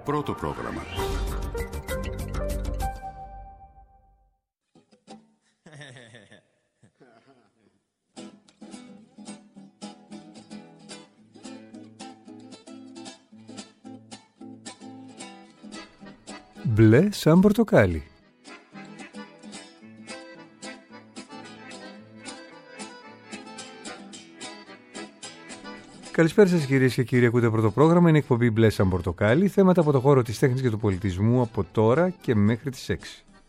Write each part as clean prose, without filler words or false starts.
Πρώτο πρόγραμμα. Μπλε σαν πορτοκάλι. Καλησπέρα σας κυρίες και κύριοι, ακούτε πρώτο πρόγραμμα, είναι η εκπομπή Μπλε σαν πορτοκάλι, θέματα από το χώρο της τέχνης και του πολιτισμού από τώρα και μέχρι τις 6.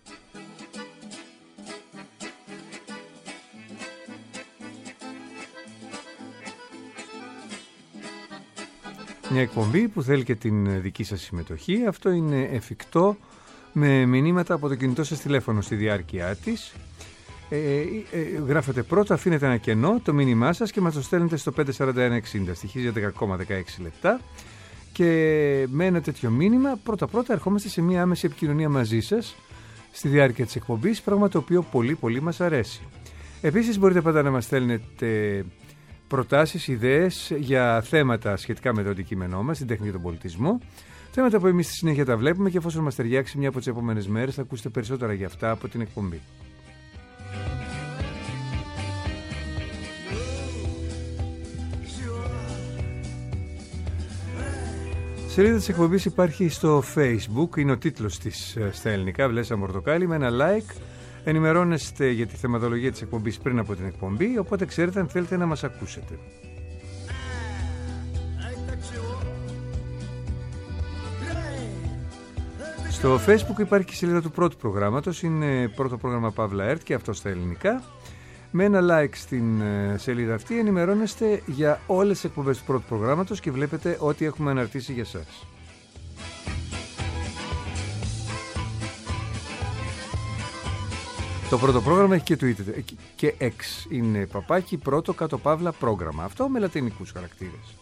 Μια εκπομπή που θέλει και την δική σας συμμετοχή. Αυτό είναι εφικτό με μηνύματα από το κινητό σας τηλέφωνο στη διάρκεια της. Γράφετε πρώτα, αφήνετε ένα κενό, το μήνυμά σας και μας το στέλνετε στο 54160, στοιχίζει 10,16 λεπτά. Και με ένα τέτοιο μήνυμα πρώτα ερχόμαστε σε μια άμεση επικοινωνία μαζί σας στη διάρκεια της εκπομπής, πράγμα το οποίο πολύ μας αρέσει. Επίσης μπορείτε πάντα να μας στέλνετε προτάσεις, ιδέες για θέματα σχετικά με το αντικείμενό μας, την τέχνη και τον πολιτισμό. Θέματα που εμείς στη συνέχεια τα βλέπουμε και εφόσον μας ταιριάξει μια από τις επόμενες μέρες θα ακούσετε περισσότερα για αυτά από την εκπομπή. Σελίδα της εκπομπής υπάρχει στο Facebook, είναι ο τίτλος της στα ελληνικά, Μπλε σαν πορτοκάλι, με ένα like. Ενημερώνεστε για τη θεματολογία της εκπομπής πριν από την εκπομπή, οπότε ξέρετε αν θέλετε να μας ακούσετε. Στο Facebook υπάρχει και η σελίδα του πρώτου προγράμματος, είναι πρώτο πρόγραμμα Παύλα ΕΡΤ και αυτό στα ελληνικά. Με ένα like στην σελίδα αυτή ενημερώνεστε για όλες τις εκπομπές του πρώτου προγράμματος και βλέπετε ό,τι έχουμε αναρτήσει για σας. Το πρώτο πρόγραμμα έχει και Twitter και X, είναι παπάκι πρώτο κάτω παύλα πρόγραμμα. Αυτό με λατινικούς χαρακτήρες.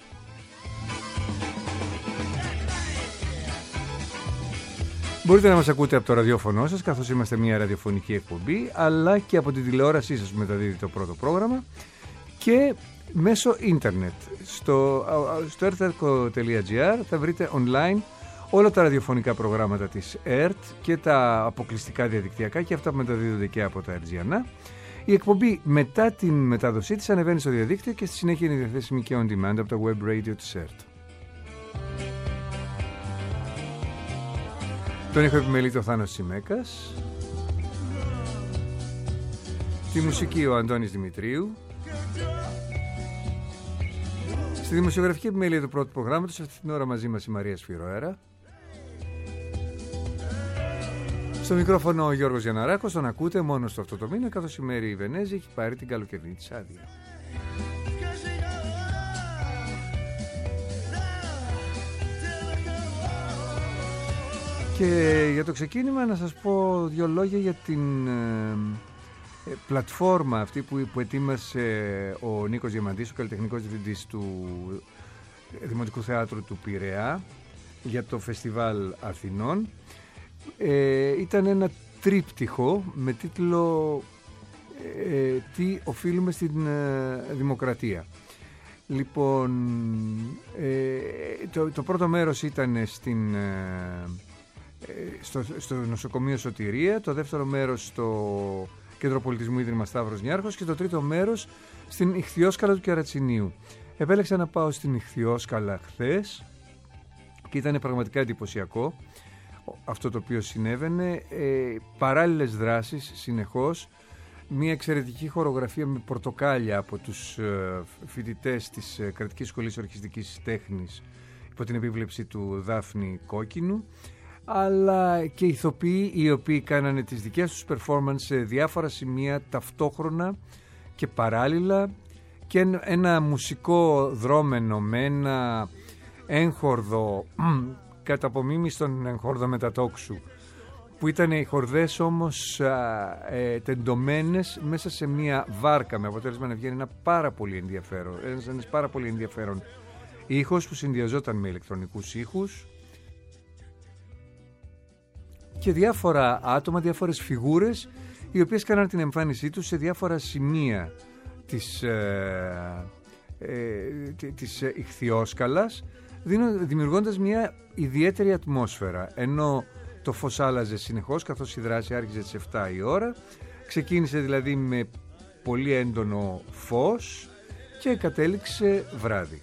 Μπορείτε να μας ακούτε από το ραδιόφωνο σας, καθώς είμαστε μια ραδιοφωνική εκπομπή, αλλά και από την τηλεόρασή σας που μεταδίδει το πρώτο πρόγραμμα και μέσω ίντερνετ. Στο erthelco.gr θα βρείτε online όλα τα ραδιοφωνικά προγράμματα της ΕΡΤ και τα αποκλειστικά διαδικτυακά και αυτά που μεταδίδονται και από τα RGNA. Η εκπομπή μετά την μετάδοσή της ανεβαίνει στο διαδίκτυο και στη συνέχεια είναι διαθέσιμη και on demand από το web radio της ΕΡΤ. Τον έχω επιμελεί το Θάνος Τσιμέκας. Στη μουσική ο Αντώνης Δημητρίου. Στη δημοσιογραφική επιμέλεια του πρώτου προγράμματος αυτή την ώρα μαζί μας η Μαρία Σφυροέρα. Στο μικρόφωνο ο Γιώργος Γιανναράκος, τον ακούτε μόνο στο αυτό το μήνα, καθώς η Μέρη Βενέζη έχει πάρει την καλοκαιρινή της άδεια. Και για το ξεκίνημα να σας πω δύο λόγια για την πλατφόρμα αυτή που ετοίμασε ο Νίκος Διαμαντής, ο καλλιτεχνικός διευθυντής του Δημοτικού Θεάτρου του Πειραιά για το Φεστιβάλ Αθηνών. Ήταν ένα τρίπτυχο με τίτλο «Τι οφείλουμε στην δημοκρατία». Λοιπόν, το πρώτο μέρος ήταν στο νοσοκομείο Σωτηρία, το δεύτερο μέρος στο Κέντρο Πολιτισμού Ίδρυμα Σταύρος Νιάρχος και το τρίτο μέρος στην Ιχθυόσκαλα του Κερατσινίου. Επέλεξα να πάω στην Ιχθυόσκαλα χθες και ήταν πραγματικά εντυπωσιακό αυτό το οποίο συνέβαινε. Παράλληλες δράσεις συνεχώς, μια εξαιρετική χορογραφία με πορτοκάλια από τους φοιτητές της Κρατικής Σχολής Ορχιστικής Τέχνης υπό την επίβλεψη του Δάφνη Κόκκινου, αλλά και ηθοποιοί οι οποίοι κάνανε τις δικές τους performance σε διάφορα σημεία ταυτόχρονα και παράλληλα, και ένα μουσικό δρόμενο με ένα έγχορδο κατά απομίμηση των εγχόρδων μετατόξου, που ήταν οι χορδές όμως τεντωμένες μέσα σε μια βάρκα, με αποτέλεσμα να βγαίνει ένας πάρα πολύ ενδιαφέρον ήχος που συνδυαζόταν με ηλεκτρονικούς ήχους και διάφορα άτομα, διάφορες φιγούρες οι οποίες κάναν την εμφάνισή τους σε διάφορα σημεία της Ιχθυόσκαλας, δημιουργώντας μια ιδιαίτερη ατμόσφαιρα, ενώ το φως άλλαζε συνεχώς καθώς η δράση άρχιζε στις 7 η ώρα. Ξεκίνησε δηλαδή με πολύ έντονο φως και κατέληξε βράδυ.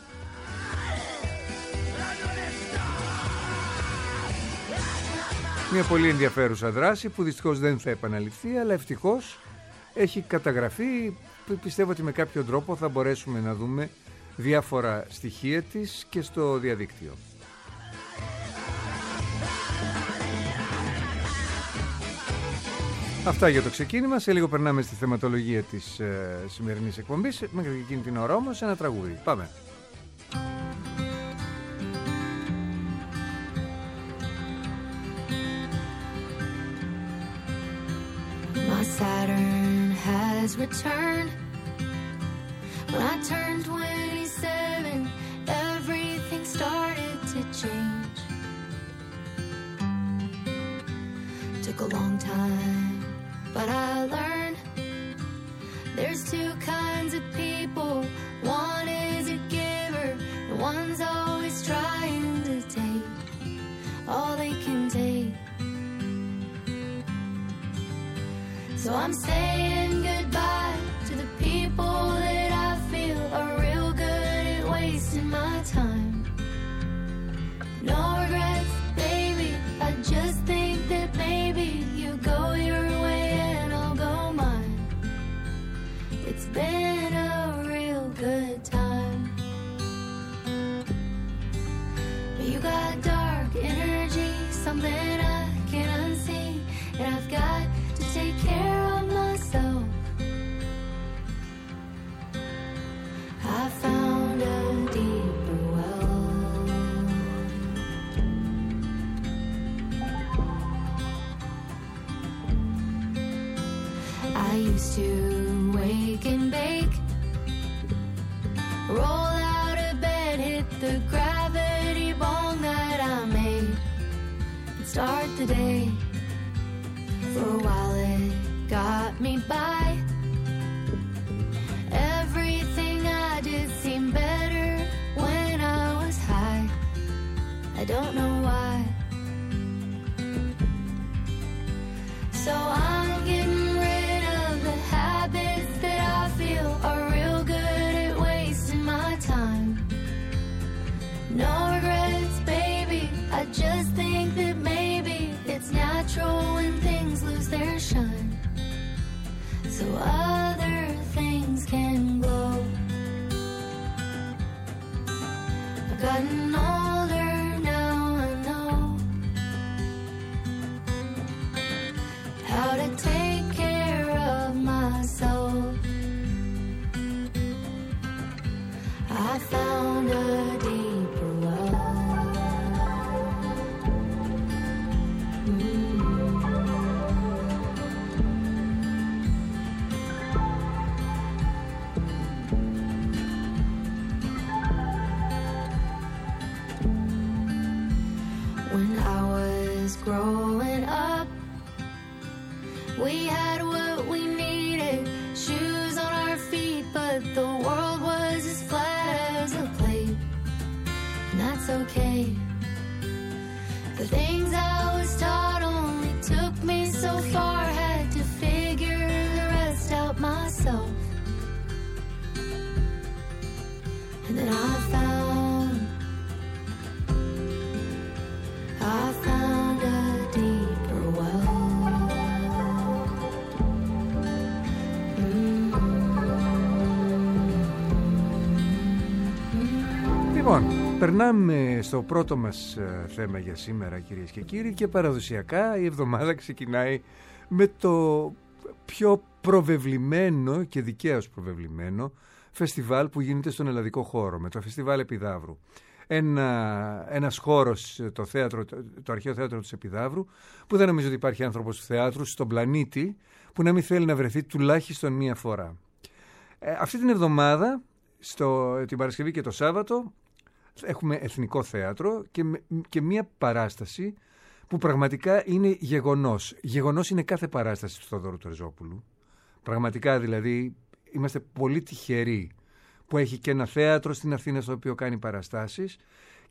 Μια πολύ ενδιαφέρουσα δράση που δυστυχώς δεν θα επαναληφθεί, αλλά ευτυχώς έχει καταγραφεί. Πιστεύω ότι με κάποιο τρόπο θα μπορέσουμε να δούμε διάφορα στοιχεία της και στο διαδίκτυο. Αυτά για το ξεκίνημα. Σε λίγο περνάμε στη θεματολογία της σημερινής εκπομπής. Μέχρι εκείνη την ώρα όμως ένα τραγούδι. Πάμε. My Saturn has returned. When I turned 27, everything started to change. Took a long time, but I learned there's two kinds of people. One is a giver, and one's always trying to take all they can take. So I'm saying goodbye to the people that I feel are real good at wasting my time. No regrets, baby, I just think that maybe you go your way and I'll go mine. It's been a real good time. But you got dark energy, something I can't unsee, and I've got to take care of myself. I found a deeper well. I used to wake and bake, roll out of bed, hit the gravity bong that I made, and start the day. For a while it got me by. Everything I did seemed better when I was high. I don't know why. So I'm getting rid of the habits that I feel are real good at wasting my time. No regrets, baby, I just think that maybe it's natural when things lose their shine, so other things can glow. I've gotten older now, I know how to take care of myself. I found a deeper well. When I was growing up, we had what we needed, shoes on our feet, but the world was as flat as a plate, and that's okay. The things I was taught only took me so far, had to figure the rest out myself. And then I found a deeper well. Λοιπόν, περνάμε στο πρώτο μας θέμα για σήμερα, κυρίες και κύριοι, και παραδοσιακά η εβδομάδα ξεκινάει με το πιο προβεβλημένο και δικαίως προβεβλημένο φεστιβάλ που γίνεται στον ελλαδικό χώρο, με το Φεστιβάλ Επιδαύρου. Ένας χώρος, το Αρχαίο Θέατρο της Επιδαύρου, που δεν νομίζω ότι υπάρχει άνθρωπος του θεάτρου στον πλανήτη που να μην θέλει να βρεθεί τουλάχιστον μία φορά. Αυτή την εβδομάδα, την Παρασκευή και το Σάββατο, έχουμε εθνικό θέατρο και μία παράσταση που πραγματικά είναι γεγονός. Γεγονός είναι κάθε παράσταση του Θοδωρού Τερζόπουλου. Πραγματικά δηλαδή είμαστε πολύ τυχεροί που έχει και ένα θέατρο στην Αθήνα στο οποίο κάνει παραστάσεις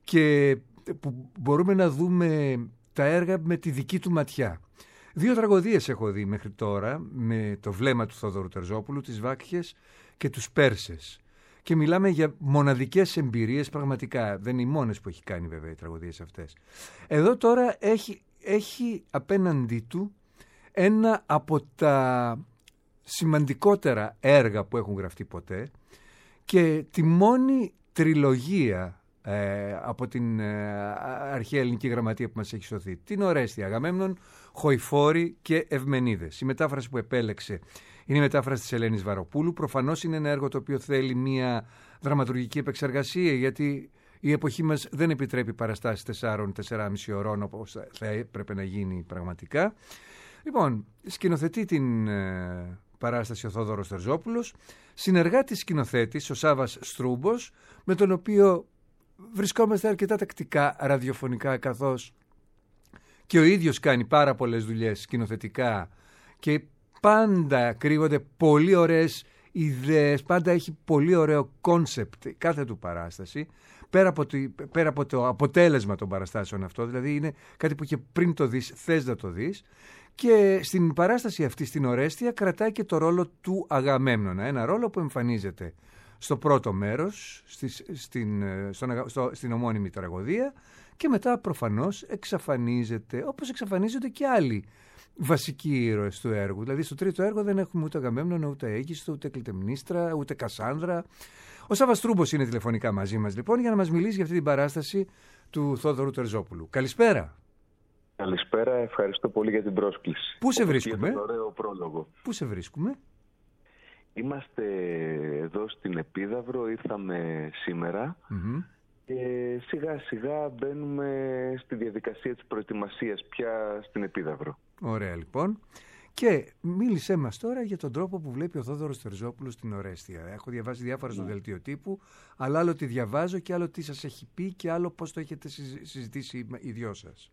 και που μπορούμε να δούμε τα έργα με τη δική του ματιά. 2 τραγωδίες έχω δει μέχρι τώρα με το βλέμμα του Θόδωρου Τερζόπουλου, τις Βάκχες και τους Πέρσες. Και μιλάμε για μοναδικές εμπειρίες πραγματικά. Δεν είναι οι μόνες που έχει κάνει βέβαια οι τραγωδίες αυτές. Εδώ τώρα έχει απέναντί του ένα από τα σημαντικότερα έργα που έχουν γραφτεί ποτέ και τη μόνη τριλογία από την αρχαία ελληνική γραμματεία που μας έχει σωθεί. Την Ορέστια, Αγαμέμνων, Χοηφόρη και Ευμενίδες. Η μετάφραση που επέλεξε είναι η μετάφραση της Ελένης Βαροπούλου. Προφανώς είναι ένα έργο το οποίο θέλει μια δραματουργική επεξεργασία, γιατί η εποχή μας δεν επιτρέπει παραστάσεις 4-4,5 ωρών όπως θα έπρεπε να γίνει πραγματικά. Λοιπόν, σκηνοθετεί την παράσταση ο Θόδωρος Τερζόπουλος, συνεργάτης σκηνοθέτης ο Σάββας Στρούμπος, με τον οποίο βρισκόμαστε αρκετά τακτικά ραδιοφωνικά, καθώς και ο ίδιος κάνει πάρα πολλές δουλειές σκηνοθετικά και πάντα κρύβονται πολύ ωραίες ιδέες, πάντα έχει πολύ ωραίο κόνσεπτ κάθε του παράσταση, πέρα από το αποτέλεσμα των παραστάσεων αυτό, δηλαδή είναι κάτι που και πριν το δεις θες να το δεις. Και στην παράσταση αυτή στην Ορέστια κρατάει και το ρόλο του Αγαμέμνονα, ένα ρόλο που εμφανίζεται στο πρώτο μέρος, στην ομώνυμη τραγωδία, και μετά προφανώς εξαφανίζεται, όπως εξαφανίζονται και άλλοι βασικοί ήρωες του έργου. Δηλαδή στο τρίτο έργο δεν έχουμε ούτε Αγαμέμνονα, ούτε Αίγιστο, ούτε Κλητεμνίστρα, ούτε Κασάνδρα. Ο Σάββας Στρούμπος είναι τηλεφωνικά μαζί μας λοιπόν για να μας μιλήσει για αυτή την παράσταση του Θόδωρου Τερζόπουλου. Καλησπέρα. Καλησπέρα, ευχαριστώ πολύ για την πρόσκληση. Πού σε βρίσκουμε? Για τον ωραίο πρόλογο. Πού σε βρίσκουμε? Είμαστε εδώ στην Επίδαυρο, ήρθαμε σήμερα και σιγά σιγά μπαίνουμε στη διαδικασία της προετοιμασίας πια στην Επίδαυρο. Ωραία λοιπόν. Και μίλησέ μας τώρα για τον τρόπο που βλέπει ο Θόδωρος Τερζόπουλος στην Ορέστια. Έχω διαβάσει διάφορα στο δελτίο τύπου, αλλά άλλο τι διαβάζω και άλλο τι σας έχει πει και άλλο πώς το έχετε συζητήσει οι δυο σας.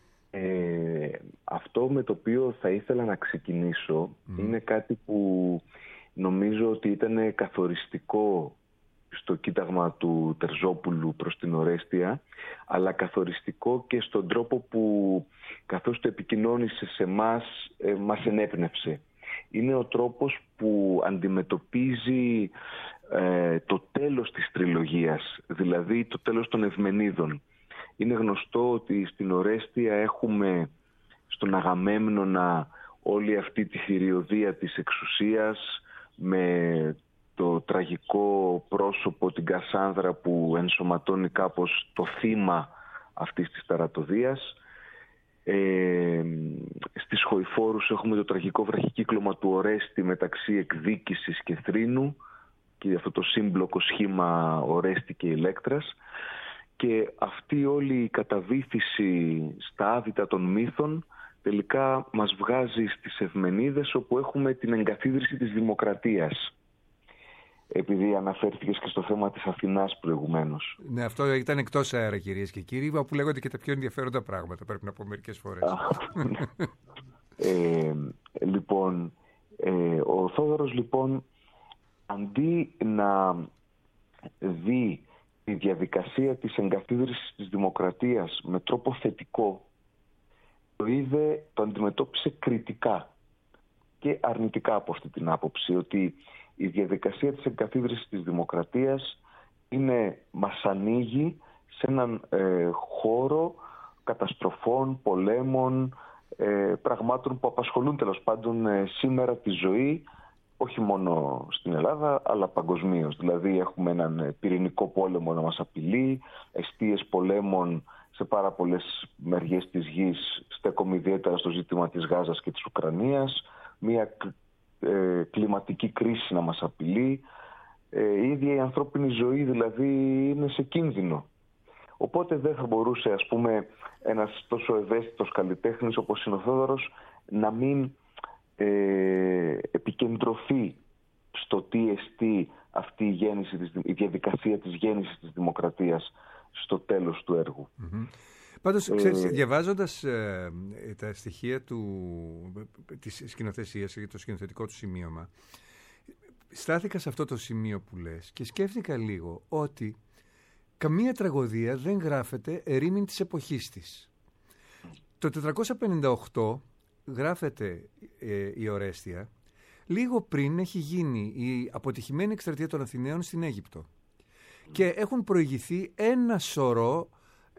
Αυτό με το οποίο θα ήθελα να ξεκινήσω είναι κάτι που νομίζω ότι ήταν καθοριστικό στο κοίταγμα του Τερζόπουλου προς την Ορέστια, αλλά καθοριστικό και στον τρόπο που καθώς το επικοινώνησε σε εμάς, μας ενέπνευσε. Είναι ο τρόπος που αντιμετωπίζει το τέλος της τριλογίας, δηλαδή το τέλος των Ευμενίδων. Είναι γνωστό ότι στην Ορέστια έχουμε στον Αγαμέμνονα όλη αυτή τη θηριωδία της εξουσίας, με το τραγικό πρόσωπο την Κασάνδρα που ενσωματώνει κάπως το θύμα αυτής της ταρατοδίας. Στις Χοηφόρους έχουμε το τραγικό βραχικύκλωμα του Ορέστη μεταξύ εκδίκησης και θρήνου και αυτό το σύμπλοκο σχήμα Ορέστη και Ηλέκτρας. Και αυτή όλη η καταβήθηση στα άδυτα των μύθων τελικά μας βγάζει στις Ευμενίδες, όπου έχουμε την εγκαθίδρυση της δημοκρατίας. Επειδή αναφέρθηκες και στο θέμα της Αθηνάς προηγουμένως. Ναι, αυτό ήταν εκτός αέρα, κυρίες και κύριοι, που λέγονται και τα πιο ενδιαφέροντα πράγματα, πρέπει να πω μερικές φορές. Λοιπόν, ο Θόδωρος λοιπόν, αντί να δει τη διαδικασία της εγκαθίδρυσης της δημοκρατίας με τρόπο θετικό, το αντιμετώπισε κριτικά και αρνητικά από αυτή την άποψη, ότι η διαδικασία της εγκαθίδρυσης της δημοκρατίας μας ανοίγει σε έναν χώρο καταστροφών, πολέμων, πραγμάτων που απασχολούν τέλος πάντων σήμερα τη ζωή, όχι μόνο στην Ελλάδα αλλά παγκοσμίως. Δηλαδή έχουμε έναν πυρηνικό πόλεμο να μας απειλεί, εστίες πολέμων σε πάρα πολλές μεριές της γης, στέκομαι ιδιαίτερα στο ζήτημα της Γάζας και της Ουκρανίας, μια κλιματική κρίση να μας απειλεί, η ίδια η ανθρώπινη ζωή δηλαδή είναι σε κίνδυνο. Οπότε δεν θα μπορούσε, ας πούμε, ένας τόσο ευαίσθητος καλλιτέχνης όπως είναι ο Θόδωρος να μην επικεντρωθεί στο τι εστί αυτή η διαδικασία της γέννησης της δημοκρατίας στο τέλος του έργου. Πάντως, ξέρεις, διαβάζοντας τα στοιχεία της σκηνοθεσίας και το σκηνοθετικό του σημείωμα, στάθηκα σε αυτό το σημείο που λες και σκέφτηκα λίγο ότι καμία τραγωδία δεν γράφεται ερήμην της εποχής της. Το 458 γράφεται η Ορέστια, λίγο πριν έχει γίνει η αποτυχημένη εκστρατεία των Αθηναίων στην Αίγυπτο. Και έχουν προηγηθεί ένα σωρό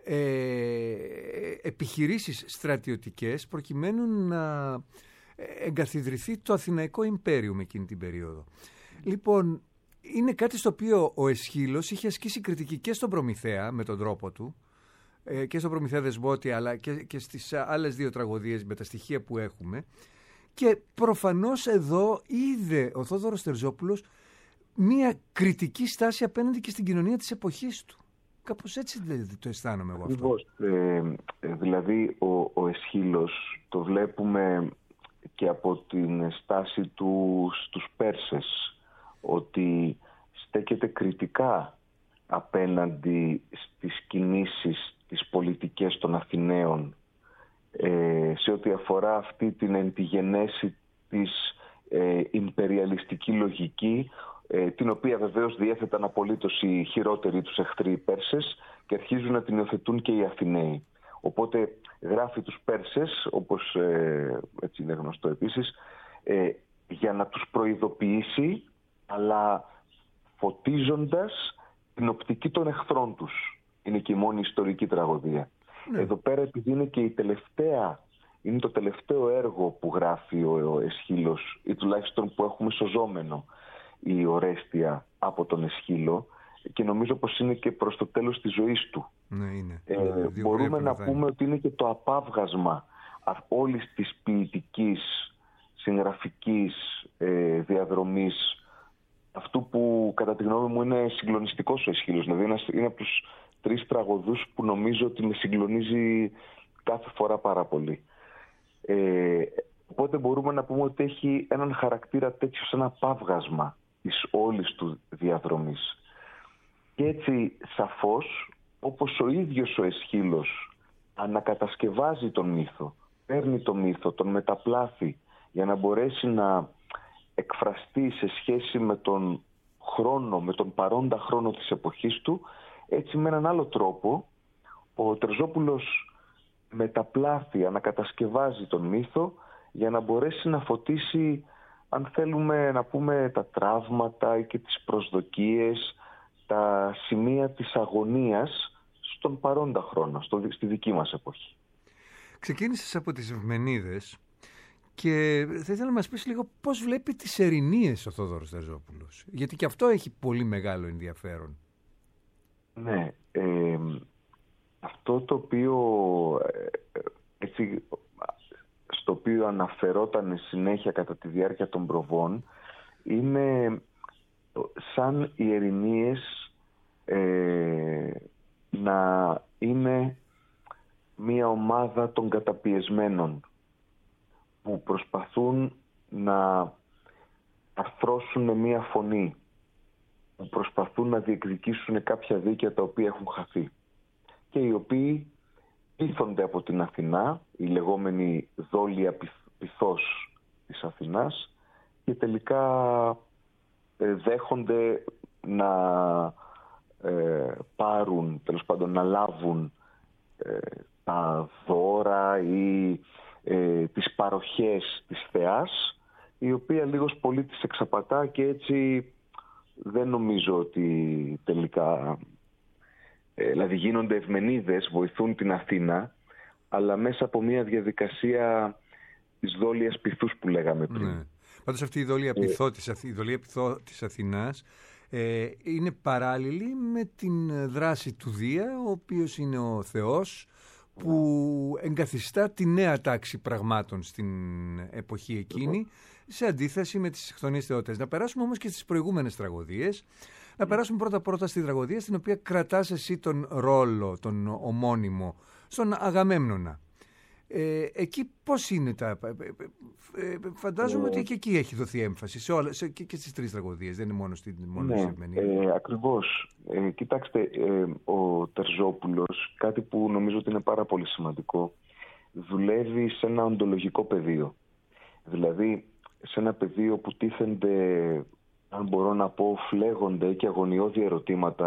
επιχειρήσεις στρατιωτικές προκειμένου να εγκαθιδρυθεί το Αθηναϊκό Ιμπέριο με εκείνη την περίοδο. Λοιπόν, είναι κάτι στο οποίο ο Αισχύλος είχε ασκήσει κριτική και στον Προμηθέα με τον τρόπο του, και στον Προμηθέα Δεσπότη, αλλά και στις άλλες δύο τραγωδίες με τα στοιχεία που έχουμε. Και προφανώς εδώ είδε ο Θόδωρος Τερζόπουλος μία κριτική στάση απέναντι και στην κοινωνία της εποχής του. Κάπως έτσι το αισθάνομαι εγώ αυτό. Δηλαδή ο Αισχύλος το βλέπουμε και από την στάση του στους Πέρσες, ότι στέκεται κριτικά απέναντι στις κινήσεις, τις πολιτικές των Αθηναίων, σε ό,τι αφορά αυτή την εν τη γενέση της ιμπεριαλιστική λογική, την οποία βεβαίως διέθεταν απολύτως οι χειρότεροι τους εχθροί οι Πέρσες και αρχίζουν να την υιοθετούν και οι Αθηναίοι. Οπότε γράφει τους Πέρσες, όπως έτσι είναι γνωστό επίσης, για να τους προειδοποιήσει, αλλά φωτίζοντας την οπτική των εχθρών τους. Είναι και η μόνη ιστορική τραγωδία. Ναι. Εδώ πέρα, επειδή είναι και είναι το τελευταίο έργο που γράφει ο Αισχύλος, ή τουλάχιστον που έχουμε σωζόμενο η Ορέστια από τον Αισχύλο, και νομίζω πως είναι και προς το τέλος της ζωής του. Ναι, είναι. Μπορούμε να πούμε ότι είναι και το απάβγασμα όλης της ποιητικής, συγγραφικής διαδρομής, αυτού που κατά τη γνώμη μου είναι συγκλονιστικός ο Αισχύλος. Δηλαδή είναι από τους 3 τραγωδούς που νομίζω ότι με συγκλονίζει κάθε φορά πάρα πολύ. Οπότε μπορούμε να πούμε ότι έχει έναν χαρακτήρα τέτοιο, σαν ένα παύγασμα της όλης του διαδρομής. Και έτσι σαφώς, όπως ο ίδιος ο Αισχύλος ανακατασκευάζει τον μύθο, παίρνει τον μύθο, τον μεταπλάθει για να μπορέσει να εκφραστεί σε σχέση με τον χρόνο, με τον παρόντα χρόνο της εποχής του, έτσι με έναν άλλο τρόπο ο Τερζόπουλος μεταπλάθει, ανακατασκευάζει τον μύθο για να μπορέσει να φωτίσει, αν θέλουμε να πούμε, τα τραύματα και τις προσδοκίες, τα σημεία της αγωνίας στον παρόντα χρόνο, στη δική μας εποχή. Ξεκίνησες από τις Ευμενίδες και θα ήθελα να μας πεις λίγο πώς βλέπει τις Ερηνίες ο Θόδωρος Τερζόπουλος, γιατί και αυτό έχει πολύ μεγάλο ενδιαφέρον. Ναι, αυτό το οποίο έτσι, στο οποίο αναφερόταν συνέχεια κατά τη διάρκεια των προβών, είναι σαν οι Ερηνίες να είναι μία ομάδα των καταπιεσμένων που προσπαθούν να αρθρώσουν με μία φωνή, που προσπαθούν να διεκδικήσουν κάποια δίκαια τα οποία έχουν χαθεί και οι οποίοι πείθονται από την Αθηνά, η λεγόμενη δόλια πειθός της Αθηνάς, και τελικά δέχονται να πάρουν, τέλος πάντων να λάβουν τα δώρα ή τις παροχές της θεάς, η οποία λίγος πολύ τις εξαπατά, και έτσι δεν νομίζω ότι τελικά δηλαδή γίνονται ευμενίδες, βοηθούν την Αθήνα, αλλά μέσα από μια διαδικασία της δόλιας πειθούς που λέγαμε πριν. Ναι. Πάντως αυτή η δόλια πειθό της Αθηνάς είναι παράλληλη με την δράση του Δία, ο οποίος είναι ο Θεός που εγκαθιστά τη νέα τάξη πραγμάτων στην εποχή εκείνη, σε αντίθεση με τις εκθονείς θεότητες. Να περάσουμε όμως και στις προηγούμενες τραγωδίες. Να περάσουμε πρώτα στη τραγωδία στην οποία κρατάς εσύ τον ρόλο, τον ομώνυμο, στον Αγαμέμνονα. Εκεί πώς είναι φαντάζομαι ότι και εκεί έχει δοθεί έμφαση και στις 3 τραγωδίες, δεν είναι μόνο στην Ευμενίδα. Ακριβώς. Κοιτάξτε, ο Τερζόπουλος, κάτι που νομίζω ότι είναι πάρα πολύ σημαντικό, δουλεύει σε ένα οντολογικό πεδίο. Δηλαδή σε ένα πεδίο που τίθενται, αν μπορώ να πω, φλέγονται και αγωνιώδη ερωτήματα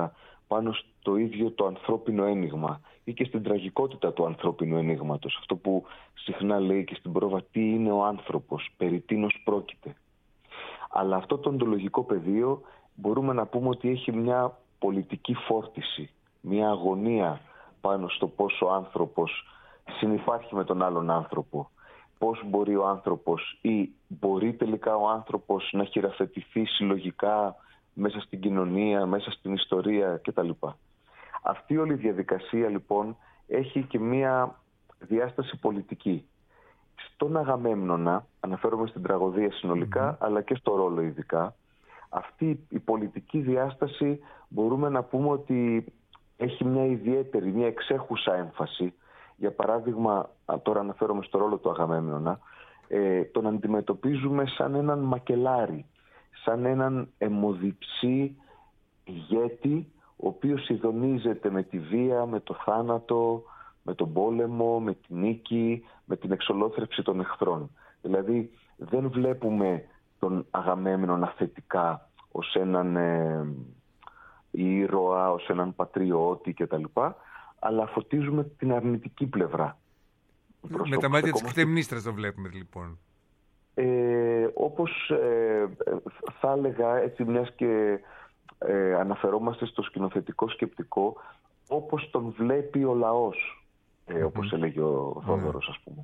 πάνω στο ίδιο το ανθρώπινο ένιγμα ή και στην τραγικότητα του ανθρώπινου ενίγματος. Αυτό που συχνά λέει και στην πρόβα, τι είναι ο άνθρωπος, περί τίνος πρόκειται. Αλλά αυτό το οντολογικό πεδίο μπορούμε να πούμε ότι έχει μια πολιτική φόρτιση, μια αγωνία πάνω στο πώς ο άνθρωπος συνυπάρχει με τον άλλον άνθρωπο. Πώς μπορεί ο άνθρωπος ή μπορεί τελικά ο άνθρωπος να χειραφετηθεί συλλογικά μέσα στην κοινωνία, μέσα στην ιστορία κτλ. Αυτή όλη η διαδικασία λοιπόν έχει και μία διάσταση πολιτική. Στον Αγαμέμνονα, αναφέρομαι στην τραγωδία συνολικά, αλλά και στο ρόλο ειδικά, αυτή η πολιτική διάσταση μπορούμε να πούμε ότι έχει μια ιδιαίτερη, μια εξέχουσα έμφαση. Για παράδειγμα, τώρα αναφέρομαι στο ρόλο του Αγαμέμνονα, τον αντιμετωπίζουμε σαν έναν μακελάρη, σαν έναν αιμοδιψή ηγέτη, ο οποίος ειδονίζεται με τη βία, με το θάνατο, με τον πόλεμο, με την νίκη, με την εξολόθρευση των εχθρών. Δηλαδή δεν βλέπουμε τον Αγαμέμνονα θετικά ως έναν ήρωα, ως έναν πατριώτη κτλ. Αλλά φωτίζουμε την αρνητική πλευρά. Με τα μάτια της Κλητεμνίστρας το βλέπουμε λοιπόν. Όπως θα έλεγα, έτσι μιας και αναφερόμαστε στο σκηνοθετικό σκεπτικό, όπως τον βλέπει ο λαός, όπως έλεγε ο Θόδωρος, ας πούμε.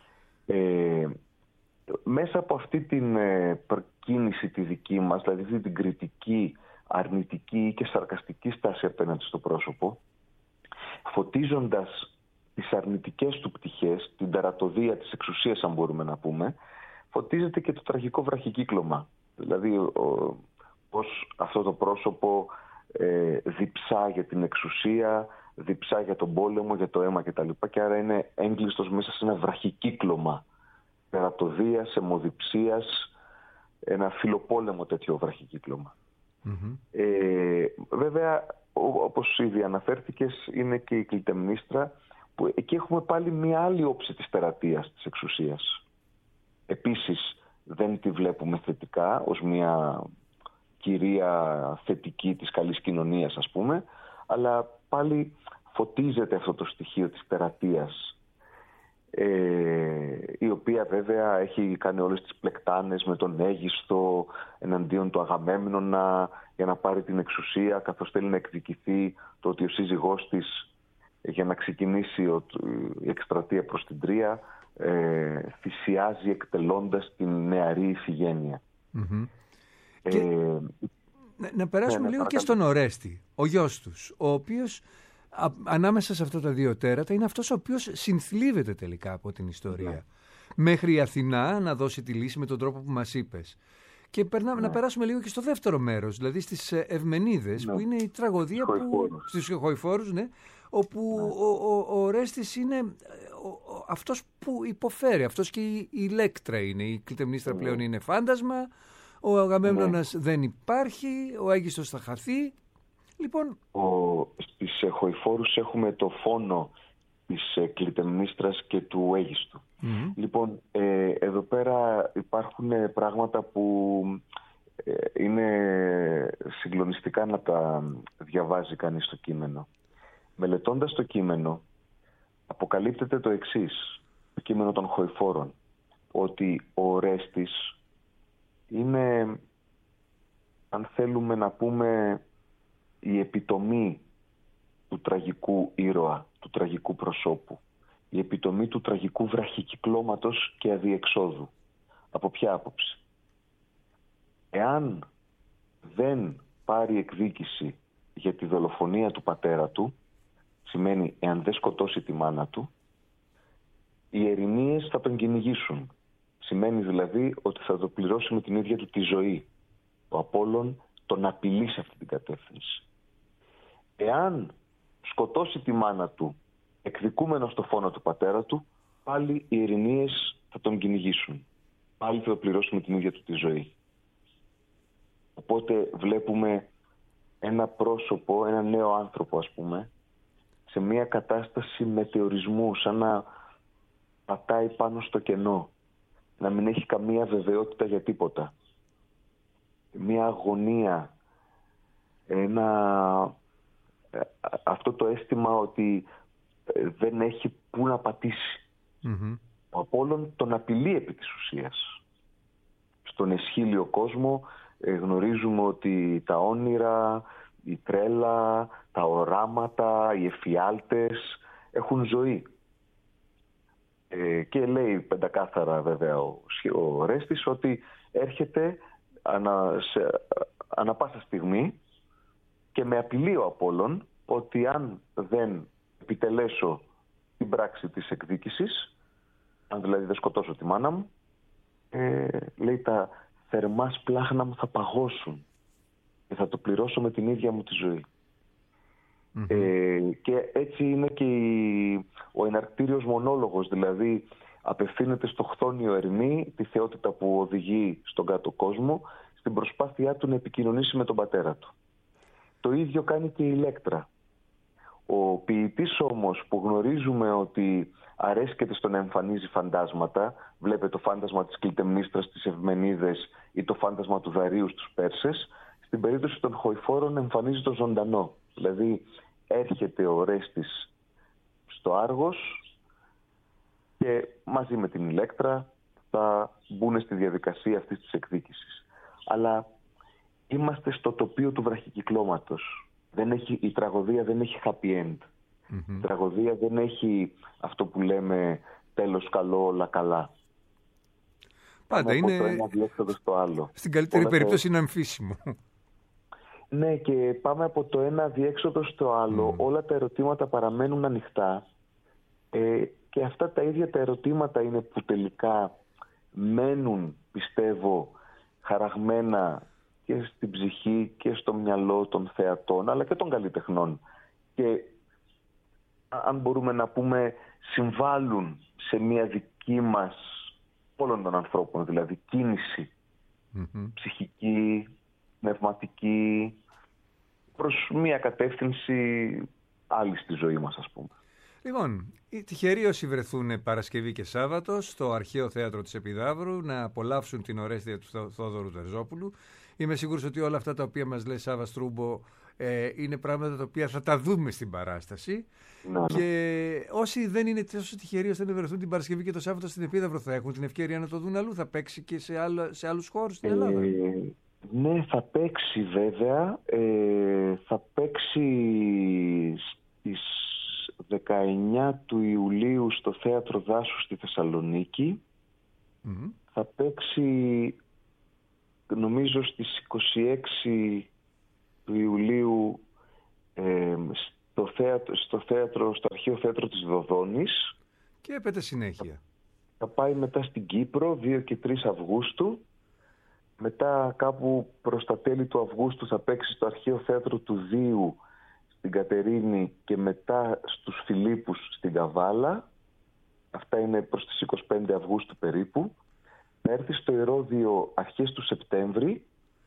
Μέσα από αυτή την κίνηση τη δική μας, δηλαδή αυτή την κριτική, αρνητική και σαρκαστική στάση απέναντι στο πρόσωπο, φωτίζοντας τις αρνητικές του πτυχές, την τερατωδία της εξουσίας αν μπορούμε να πούμε, φωτίζεται και το τραγικό βραχικύκλωμα. Δηλαδή πώς αυτό το πρόσωπο διψά για την εξουσία, διψά για τον πόλεμο, για το αίμα κτλ. Και άρα είναι έγκλειστος μέσα σε ένα βραχικύκλωμα τερατωδίας, αιμοδιψίας, ένα φιλοπόλεμο τέτοιο βραχικύκλωμα. Βέβαια, όπως ήδη αναφέρθηκες, είναι και η Κλητεμνίστρα, που εκεί έχουμε πάλι μια άλλη όψη της τερατείας της εξουσίας. Επίσης δεν τη βλέπουμε θετικά ως μια κυρία θετική της καλής κοινωνίας, ας πούμε, αλλά πάλι φωτίζεται αυτό το στοιχείο της τερατείας, η οποία βέβαια έχει κάνει όλες τις πλεκτάνες με τον Αίγιστο εναντίον του Αγαμέμνονα για να πάρει την εξουσία, καθώς θέλει να εκδικηθεί το ότι ο σύζυγός της, για να ξεκινήσει η εκστρατεία προς την Τρία, θυσιάζει εκτελώντας την νεαρή Ιφηγένεια. Να περάσουμε λίγο και στον Ορέστη, ο γιος τους, ο οποίος ανάμεσα σε αυτά τα δύο τέρατα είναι αυτός ο οποίος συνθλίβεται τελικά από την ιστορία. Μέχρι η Αθηνά να δώσει τη λύση με τον τρόπο που μας είπες. Και να περάσουμε λίγο και στο δεύτερο μέρος, δηλαδή στις Ευμενίδες, που είναι η τραγωδία στις Χοηφόρους, όπου ο Ορέστης είναι αυτός που υποφέρει, αυτός και η Ηλέκτρα είναι. Η Κλητεμνίστρα πλέον είναι φάντασμα, ο Αγαμέμνονας δεν υπάρχει, ο Αίγιστος θα χαθεί. Λοιπόν, στις Χοηφόρους έχουμε το φόνο της Κλητεμνίστρας και του Αίγιστου. Λοιπόν, εδώ πέρα υπάρχουν πράγματα που είναι συγκλονιστικά να τα διαβάζει κανείς στο κείμενο. Μελετώντας το κείμενο, αποκαλύπτεται το εξής, το κείμενο των Χοηφόρων, ότι ο Ορέστης είναι, αν θέλουμε να πούμε, η επιτομή του τραγικού ήρωα, του τραγικού προσώπου, η επιτομή του τραγικού βραχικυκλώματος και αδιεξόδου. Από ποια άποψη? Εάν δεν πάρει εκδίκηση για τη δολοφονία του πατέρα του, σημαίνει εάν δεν σκοτώσει τη μάνα του, οι ερηνίες θα τον κυνηγήσουν. Σημαίνει δηλαδή ότι θα το πληρώσει με την ίδια του τη ζωή. Ο Απόλλων τον απειλεί σε αυτή την κατεύθυνση. Εάν σκοτώσει τη μάνα του εκδικούμενο στο φόνο του πατέρα του, πάλι οι ερηνίες θα τον κυνηγήσουν. Πάλι θα το πληρώσει με την ίδια του τη ζωή. Οπότε βλέπουμε ένα πρόσωπο, ένα νέο άνθρωπο ας πούμε, σε μια κατάσταση μετεωρισμού, σαν να πατάει πάνω στο κενό, να μην έχει καμία βεβαιότητα για τίποτα. Μια αγωνία, ένα αυτό το αίσθημα ότι δεν έχει πού να πατήσει. Ο Απόλλων τον απειλεί επί της ουσίας. Στον εσχήλιο κόσμο γνωρίζουμε ότι τα όνειρα, η τρέλα, τα οράματα, οι εφιάλτες έχουν ζωή. Και λέει πεντακάθαρα βέβαια ο Ορέστης ότι έρχεται ανα πάσα στιγμή και με απειλεί ο Απόλλων ότι αν δεν επιτελέσω την πράξη της εκδίκησης, αν δηλαδή δεν σκοτώσω τη μάνα μου, λέει τα θερμά σπλάχνα μου θα παγώσουν και θα το πληρώσω με την ίδια μου τη ζωή. Και έτσι είναι και ο εναρκτήριος μονόλογος, δηλαδή απευθύνεται στο χθόνιο Ερμή, τη θεότητα που οδηγεί στον κάτω κόσμο, στην προσπάθειά του να επικοινωνήσει με τον πατέρα του. Το ίδιο κάνει και η Ηλέκτρα. Ο ποιητής όμως, που γνωρίζουμε ότι αρέσκεται στο να εμφανίζει φαντάσματα, βλέπε το φάντασμα της Κλητεμνίστρας στις Ευμενίδες ή το φάντασμα του Δαρίου στους Πέρσες, στην περίπτωση των Χοηφόρων εμφανίζει το ζωντανό. Δηλαδή έρχεται ο Ορέστης στο Άργος και μαζί με την Ηλέκτρα θα μπουν στη διαδικασία αυτής της εκδίκησης. Αλλά είμαστε στο τοπίο του βραχικυκλώματος. Η τραγωδία δεν έχει happy end. Η τραγωδία δεν έχει αυτό που λέμε τέλος καλό, όλα καλά. Πάντα είναι από το ένα διέξοδο στο άλλο. Στην καλύτερη περίπτωση είναι αμφίσιμο. Ναι, και πάμε από το ένα διέξοδο στο άλλο. Όλα τα ερωτήματα παραμένουν ανοιχτά. Και αυτά τα ίδια τα ερωτήματα είναι που τελικά μένουν, πιστεύω, χαραγμένα και στην ψυχή και στο μυαλό των θεατών, αλλά και των καλλιτεχνών. Και αν μπορούμε να πούμε, συμβάλλουν σε μια δική μας, όλων των ανθρώπων, δηλαδή κίνηση ψυχική, πνευματική, προς μια κατεύθυνση άλλη στη ζωή μας, ας πούμε. Λοιπόν, οι τυχεροί όσοι βρεθούν Παρασκευή και Σάββατο στο Αρχαίο Θέατρο της Επιδαύρου να απολαύσουν την Ορέστια του Θόδωρου Τερζόπουλου. Είμαι σίγουρος ότι όλα αυτά τα οποία μας λέει Σάβα Στρούμπο είναι πράγματα τα οποία θα τα δούμε στην παράσταση. Ναι. Και όσοι δεν είναι τόσο τυχεροί ώστε να βρεθούν την Παρασκευή και το Σάββατο στην Επίδαυρο, θα έχουν την ευκαιρία να το δουν αλλού. Θα παίξει και σε άλλους χώρους στην Ελλάδα. Ναι, θα παίξει βέβαια. Θα παίξει στις 19 του Ιουλίου στο Θέατρο Δάσου στη Θεσσαλονίκη. Θα παίξει νομίζω στις 26 του Ιουλίου στο Αρχαίο Θέατρο της Δοδόνης. Και έπεται συνέχεια. Θα πάει μετά στην Κύπρο 2 και 3 Αυγούστου. Μετά κάπου προς τα τέλη του Αυγούστου θα παίξει στο Αρχαίο Θέατρο του Δίου στην Κατερίνη και μετά στους Φιλίππους στην Καβάλα. Αυτά είναι προς τις 25 Αυγούστου περίπου. Θα έρθει στο Ηρώδειο αρχές του Σεπτέμβρη.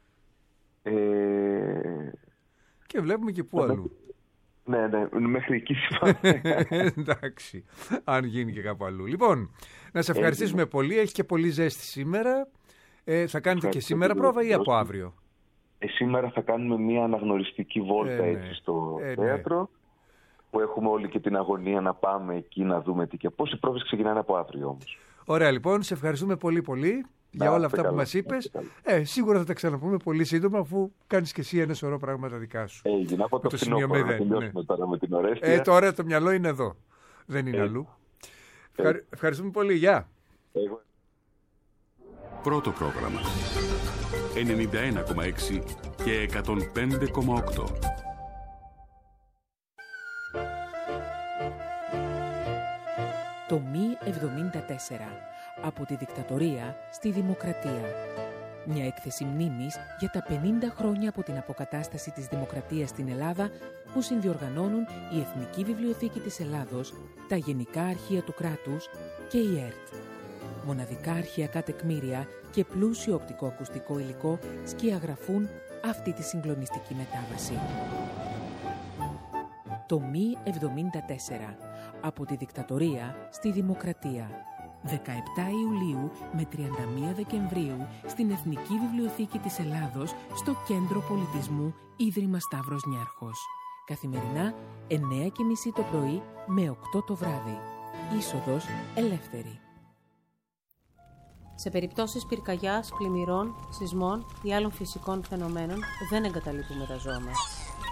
Και βλέπουμε και πού αλλού. Ναι, μέχρι εκεί συμφωνώ. Εντάξει, αν γίνει και κάπου αλλού. Λοιπόν, να σε ευχαριστήσουμε πολύ. Έχει και πολύ ζέστη σήμερα. Θα κάνετε και σήμερα πρόβα ή από αύριο? Σήμερα θα κάνουμε μια αναγνωριστική βόλτα έτσι στο θέατρο, που έχουμε όλοι και την αγωνία να πάμε εκεί να δούμε τι και πώς. Οι πρόβες ξεκινάνε από αύριο όμως. Ωραία, λοιπόν, σε ευχαριστούμε πολύ πολύ για όλα αυτά που μας είπες. Σίγουρα θα τα ξαναπούμε πολύ σύντομα, αφού κάνεις και εσύ ένα σωρό πράγματα δικά σου. Έγινε από το φθινόπωρο, να τελειώσουμε τώρα με την Ορέστια. Τώρα το μυαλό είναι εδώ, δεν είναι αλλού. Ευχαριστούμε πολύ, γεια. Πρώτο πρόγραμμα 91,6 και 105,8. Το Μη 74. Από τη δικτατορία στη δημοκρατία. Μια έκθεση μνήμης για τα 50 χρόνια από την αποκατάσταση της δημοκρατίας στην Ελλάδα, που συνδιοργανώνουν η Εθνική Βιβλιοθήκη της Ελλάδος, τα Γενικά Αρχεία του Κράτους και η ΕΡΤ. Μοναδικά αρχαιακά τεκμήρια και πλούσιο οπτικοακουστικό υλικό σκιαγραφούν αυτή τη συγκλονιστική μετάβαση. Το Μη 74. Από τη δικτατορία στη δημοκρατία. 17 Ιουλίου με 31 Δεκεμβρίου στην Εθνική Βιβλιοθήκη της Ελλάδος, στο Κέντρο Πολιτισμού Ίδρυμα Σταύρος Νιάρχος. Καθημερινά 9:30 το πρωί με 8 το βράδυ. Είσοδος ελεύθερη. Σε περιπτώσεις πυρκαγιάς, πλημμυρών, σεισμών ή άλλων φυσικών φαινομένων δεν εγκαταλείπουμε τα ζώα μας.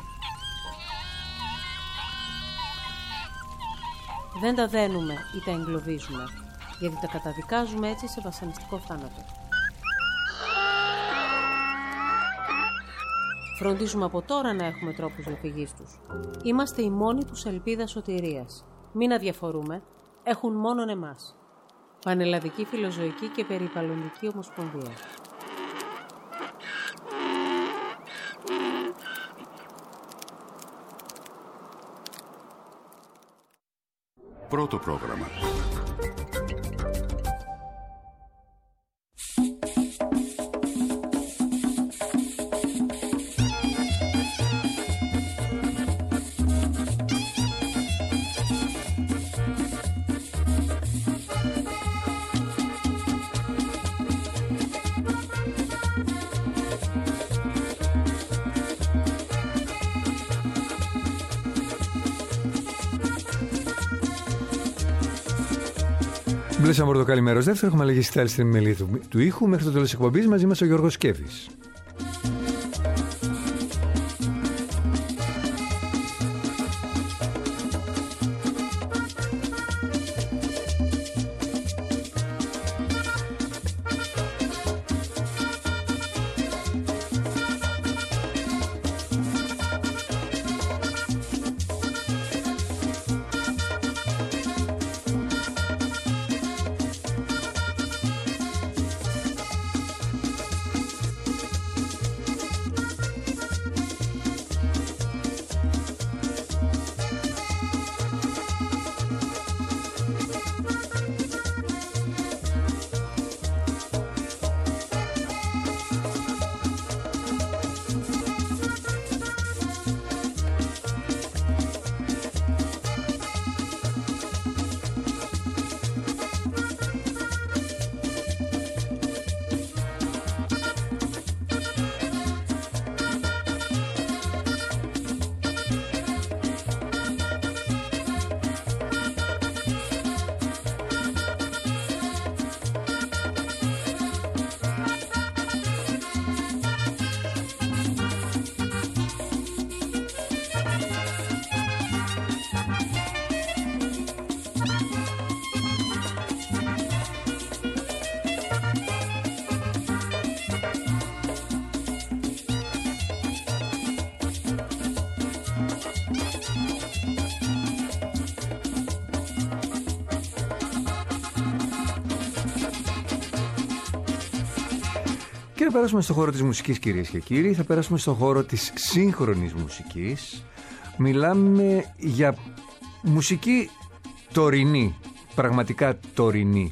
Δεν τα δένουμε ή τα εγκλωβίζουμε, γιατί τα καταδικάζουμε έτσι σε βασανιστικό θάνατο. Φροντίζουμε από τώρα να έχουμε τρόπους διαφυγής τους. Είμαστε η μόνη τους ελπίδα σωτηρίας. Μην αδιαφορούμε, έχουν μόνον εμάς. Πανελλαδική Φιλοζωική και Περιβαλλοντική Ομοσπονδία. Πρώτο πρόγραμμα. Μπλε Αμόρτο, καλημέρα. Δεύτερο, έχουμε αλλαγή στη στην επιμελή του ήχου. Μέχρι το τέλος της εκπομπής μαζί μας ο Γιώργος Σκέβης. Και να περάσουμε στον χώρο της μουσικής, κυρίες και κύριοι. Θα περάσουμε στον χώρο της σύγχρονης μουσικής. Μιλάμε για μουσική τωρινή, πραγματικά τωρινή.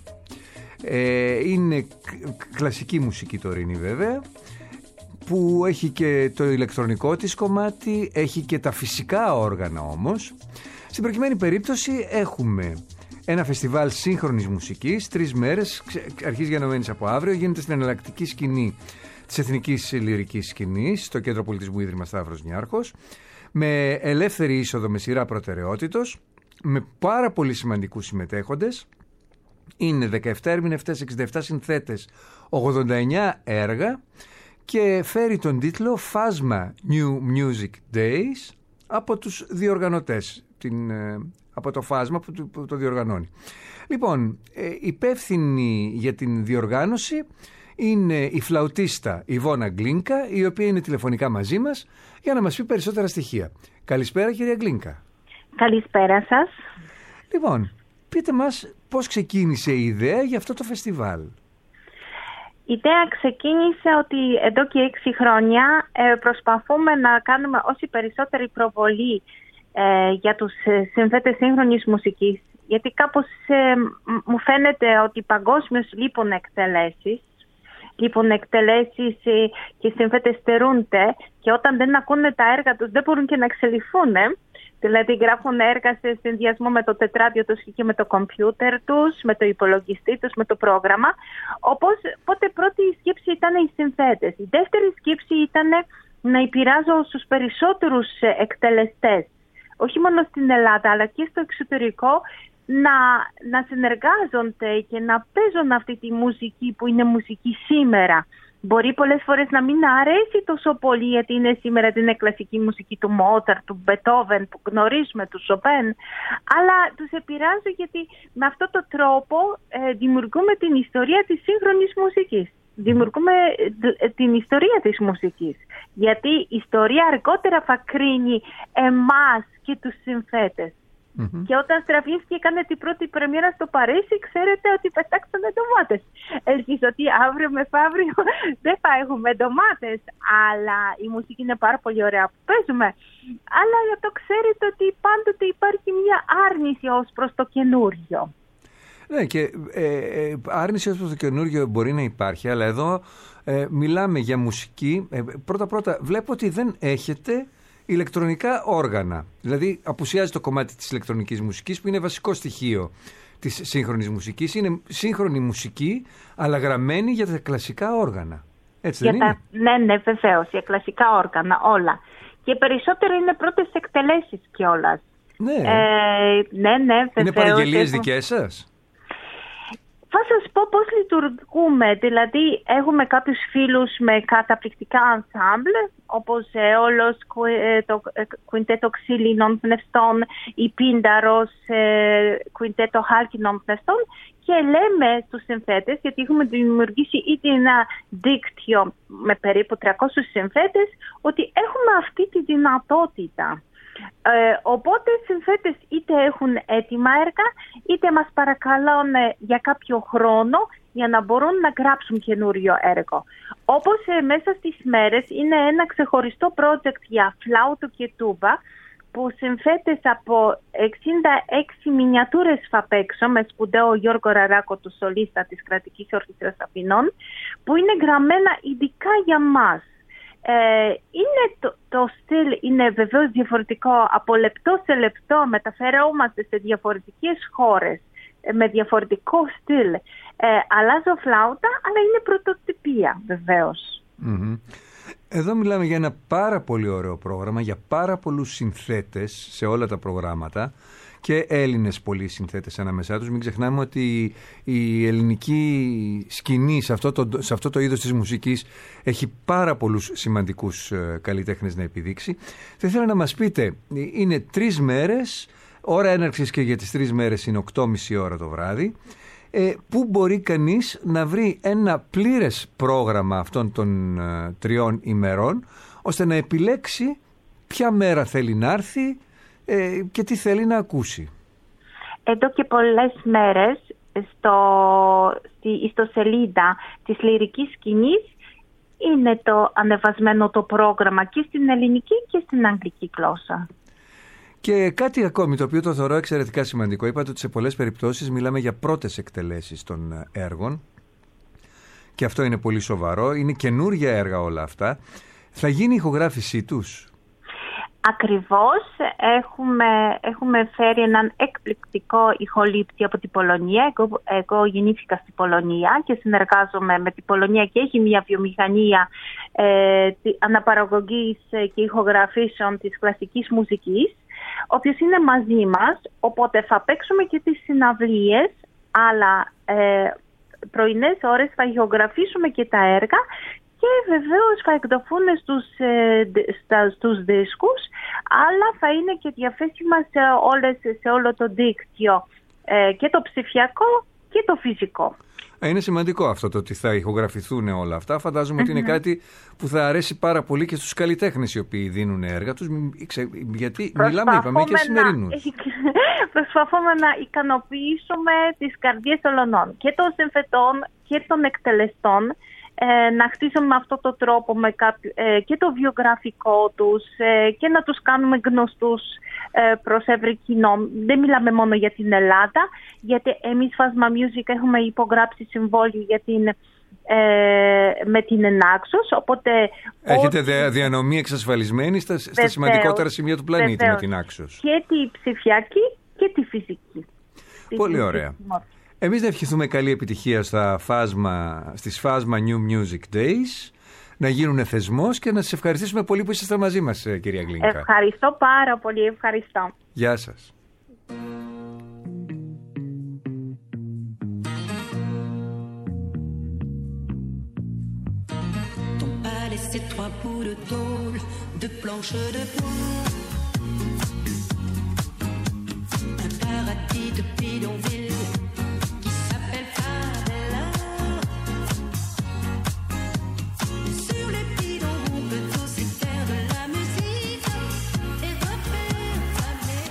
Είναι κλασική μουσική τωρινή βέβαια, που έχει και το ηλεκτρονικό της κομμάτι, έχει και τα φυσικά όργανα όμως. Στην προκειμένη περίπτωση έχουμε ένα φεστιβάλ σύγχρονης μουσικής, 3 μέρες, αρχίζει γενομένης από αύριο, γίνεται στην εναλλακτική σκηνή της Εθνικής Λυρικής Σκηνής, στο Κέντρο Πολιτισμού Ίδρυμα Σταύρος Νιάρχος, με ελεύθερη είσοδο με σειρά προτεραιότητος, με πάρα πολύ σημαντικούς συμμετέχοντες. Είναι 17 ερμηνευτές, 67 συνθέτες, 89 έργα και φέρει τον τίτλο «Φάσμα New Music Days» από τους διοργανωτές, από το Φάσμα που το διοργανώνει. Λοιπόν, υπεύθυνη για την διοργάνωση είναι η φλαουτίστα Ιβώνα Γκλίνκα, η οποία είναι τηλεφωνικά μαζί μας για να μας πει περισσότερα στοιχεία. Καλησπέρα, κυρία Γκλίνκα. Καλησπέρα σας. Λοιπόν, πείτε μας πώς ξεκίνησε η ιδέα για αυτό το φεστιβάλ. Η ιδέα ξεκίνησε ότι εδώ και 6 χρόνια προσπαθούμε να κάνουμε όση περισσότερη προβολή για τους συνθέτες σύγχρονης μουσικής, γιατί κάπως μου φαίνεται ότι παγκόσμιως λείπουν εκτελέσεις και οι συνθέτες στερούνται, και όταν δεν ακούνε τα έργα τους δεν μπορούν και να εξελιχθούν. Δηλαδή γράφουν έργα σε συνδυασμό με το τετράδιο τους και με το κομπιούτερ τους, με το υπολογιστή τους, με το πρόγραμμα. Οπότε πρώτη σκέψη ήταν οι συνθέτες. Η δεύτερη σκέψη ήταν να επηρεάζω στους περισσότερους εκτελεστές, όχι μόνο στην Ελλάδα αλλά και στο εξωτερικό, να συνεργάζονται και να παίζουν αυτή τη μουσική που είναι μουσική σήμερα. Μπορεί πολλές φορές να μην αρέσει τόσο πολύ γιατί είναι σήμερα την κλασική μουσική του Μότσαρτ, του Μπετόβεν που γνωρίζουμε, του Σοπέν, αλλά τους επηρεάζει γιατί με αυτόν τον τρόπο δημιουργούμε την ιστορία της σύγχρονης μουσικής. Δημιουργούμε την ιστορία της μουσικής. Γιατί η ιστορία αργότερα θα κρίνει εμάς και τους συνθέτες. Mm-hmm. Και όταν Στραβίνσκι έκανε την πρώτη πρεμιέρα στο Παρίσι, ξέρετε ότι πετάξανε ντομάτες. Ελπίζω ότι αύριο μεθαύριο δεν θα έχουμε ντομάτες, αλλά η μουσική είναι πάρα πολύ ωραία που παίζουμε. Αλλά το ξέρετε ότι πάντοτε υπάρχει μια άρνηση ως προς το καινούριο. Ναι, και άρνηση ως προς το καινούριο μπορεί να υπάρχει, αλλά εδώ μιλάμε για μουσική. Πρώτα-πρώτα βλέπω ότι δεν έχετε ηλεκτρονικά όργανα. Δηλαδή απουσιάζει το κομμάτι της ηλεκτρονικής μουσικής που είναι βασικό στοιχείο της σύγχρονης μουσικής. Είναι σύγχρονη μουσική αλλά γραμμένη για τα κλασικά όργανα. Έτσι δεν είναι? Ναι, βεβαίως. Για κλασικά όργανα όλα. Και περισσότερο είναι πρώτες εκτελέσεις κιόλας. Ναι. Ναι, βεβαίως. Είναι παραγγελίες δικές σας? Θα σας πω πώς λειτουργούμε. Δηλαδή έχουμε κάποιους φίλους με καταπληκτικά ενσάμπλ, όπως όλος το κουιντέτο ξύλινων πνευστών, η Πίνταρος, κουιντέτο χάλκινων πνευστών, και λέμε στους συνθέτες, γιατί έχουμε δημιουργήσει ήδη ένα δίκτυο με περίπου 300 συνθέτες, ότι έχουμε αυτή τη δυνατότητα. Οπότε οι συνθέτες είτε έχουν έτοιμα έργα, είτε μας παρακαλούν για κάποιο χρόνο για να μπορούν να γράψουν καινούριο έργο. Όπως μέσα στις μέρες είναι ένα ξεχωριστό project για φλάουτο και τούμπα, που συνθέτες από 66 μινιατούρες θα παίξω με σπουδαίο Γιώργο Ραράκο, του σολίστα της Κρατικής Ορχήστρας Αθηνών, που είναι γραμμένα ειδικά για μας. Είναι το στυλ είναι βεβαίως διαφορετικό, από λεπτό σε λεπτό μεταφερόμαστε σε διαφορετικές χώρες με διαφορετικό στυλ. Αλλάζω φλάουτα, αλλά είναι πρωτοτυπία βεβαίως. Mm-hmm. Εδώ μιλάμε για ένα πάρα πολύ ωραίο πρόγραμμα, για πάρα πολλούς συνθέτες σε όλα τα προγράμματα και Έλληνες πολλοί συνθέτες ανάμεσά τους. Μην ξεχνάμε ότι η ελληνική σκηνή σε αυτό το είδος της μουσικής έχει πάρα πολλούς σημαντικούς καλλιτέχνες να επιδείξει. Θα ήθελα να μας πείτε, είναι 3 μέρες, ώρα έναρξης και για τις 3 μέρες είναι 8.30 ώρα το βράδυ. Πού μπορεί κανείς να βρει ένα πλήρες πρόγραμμα αυτών των 3 ημερών, ώστε να επιλέξει ποια μέρα θέλει να έρθει και τι θέλει να ακούσει? Εδώ και πολλές μέρες στο σελίδα της Λυρικής Σκηνής είναι το ανεβασμένο το πρόγραμμα και στην ελληνική και στην αγγλική γλώσσα. Και κάτι ακόμη το οποίο το θεωρώ εξαιρετικά σημαντικό. Είπατε ότι σε πολλές περιπτώσεις μιλάμε για πρώτες εκτελέσεις των έργων και αυτό είναι πολύ σοβαρό. Είναι καινούργια έργα όλα αυτά. Θα γίνει η ηχογράφησή τους? Ακριβώς. Έχουμε φέρει έναν εκπληκτικό ηχολήπτη από την Πολωνία. Εγώ γεννήθηκα στην Πολωνία και συνεργάζομαι με την Πολωνία και έχει μια βιομηχανία αναπαραγωγής και ηχογραφήσεων της κλασικής μουσικής, ο οποίος είναι μαζί μας, οπότε θα παίξουμε και τις συναυλίες, αλλά πρωινές ώρες θα ηχογραφήσουμε και τα έργα και βεβαίως θα εκδοθούν στους δίσκους, αλλά θα είναι και διαθέσιμα σε όλο το δίκτυο, και το ψηφιακό και το φυσικό. Είναι σημαντικό αυτό το ότι θα ηχογραφηθούν όλα αυτά. Φαντάζομαι ότι είναι κάτι που θα αρέσει πάρα πολύ και στους καλλιτέχνες οι οποίοι δίνουν έργα τους, γιατί μιλάμε, είπαμε, και σημερινούς. Προσπαθούμε να ικανοποιήσουμε τις καρδιές όλων, και των συνθετών και των εκτελεστών, να χτίσουμε με αυτόν τον τρόπο και το βιογραφικό τους και να τους κάνουμε γνωστούς προς ευρύ κοινό. Δεν μιλάμε μόνο για την Ελλάδα, γιατί εμείς Φάσμα Music έχουμε υπογράψει συμβόλαιο με την Ενάξος, οπότε... Έχετε διανομή εξασφαλισμένη στα σημαντικότερα σημεία του πλανήτη, βεβαίως, με την Άξος. Και τη ψηφιακή και τη φυσική. Πολύ ωραία. Εμείς να ευχηθούμε καλή επιτυχία στις Φάσμα New Music Days. να γίνουν θεσμός και να σας ευχαριστήσουμε πολύ που ήσασταν μαζί μας, κυρία Γλίνκα. Ευχαριστώ πάρα πολύ, ευχαριστώ. Γεια σας. Ces trois bouts de tôle, de planches de bois, un paradis de bidonville qui s'appelle Favela. Sur les bidons, on peut aussi faire de la musique et refaire la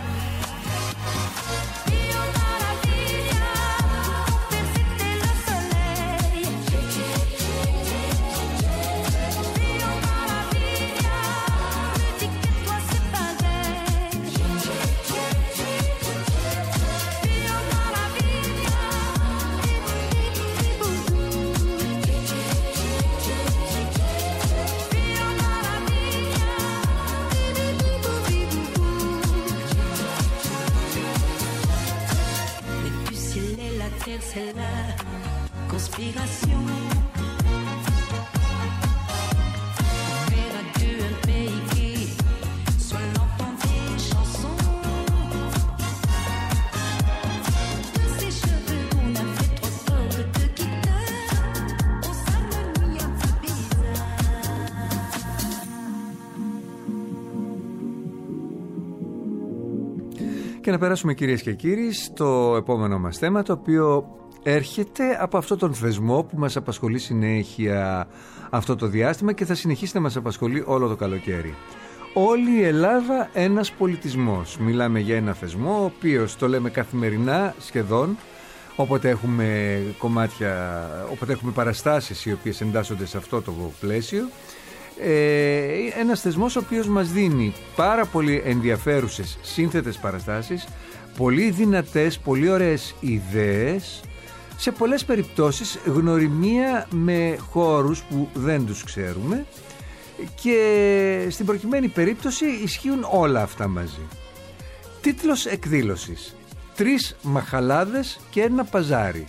Io maravilla, per c'était le soleil. C'est la conspiration. Faire à deux un pays qui soit l'entend des chansons. De ces cheveux qu'on a fait trop fort de guitare, on s'harmonie un peu bizarre. Και να περάσουμε, κυρίες και κύριοι, στο επόμενο μας θέμα, το οποίο έρχεται από αυτόν τον θεσμό που μας απασχολεί συνέχεια αυτό το διάστημα και θα συνεχίσει να μας απασχολεί όλο το καλοκαίρι. Όλη η Ελλάδα ένας πολιτισμός. Μιλάμε για ένα θεσμό, ο οποίος το λέμε καθημερινά σχεδόν, όποτε έχουμε κομμάτια, όποτε έχουμε παραστάσεις οι οποίες εντάσσονται σε αυτό το πλαίσιο. Ένας θεσμός ο οποίος μας δίνει πάρα πολύ ενδιαφέρουσες σύνθετες παραστάσεις, πολύ δυνατές, πολύ ωραίες ιδέες, σε πολλές περιπτώσεις γνωριμία με χώρους που δεν τους ξέρουμε, και στην προκειμένη περίπτωση ισχύουν όλα αυτά μαζί. Τίτλος εκδήλωσης: 3 μαχαλάδες και ένα παζάρι.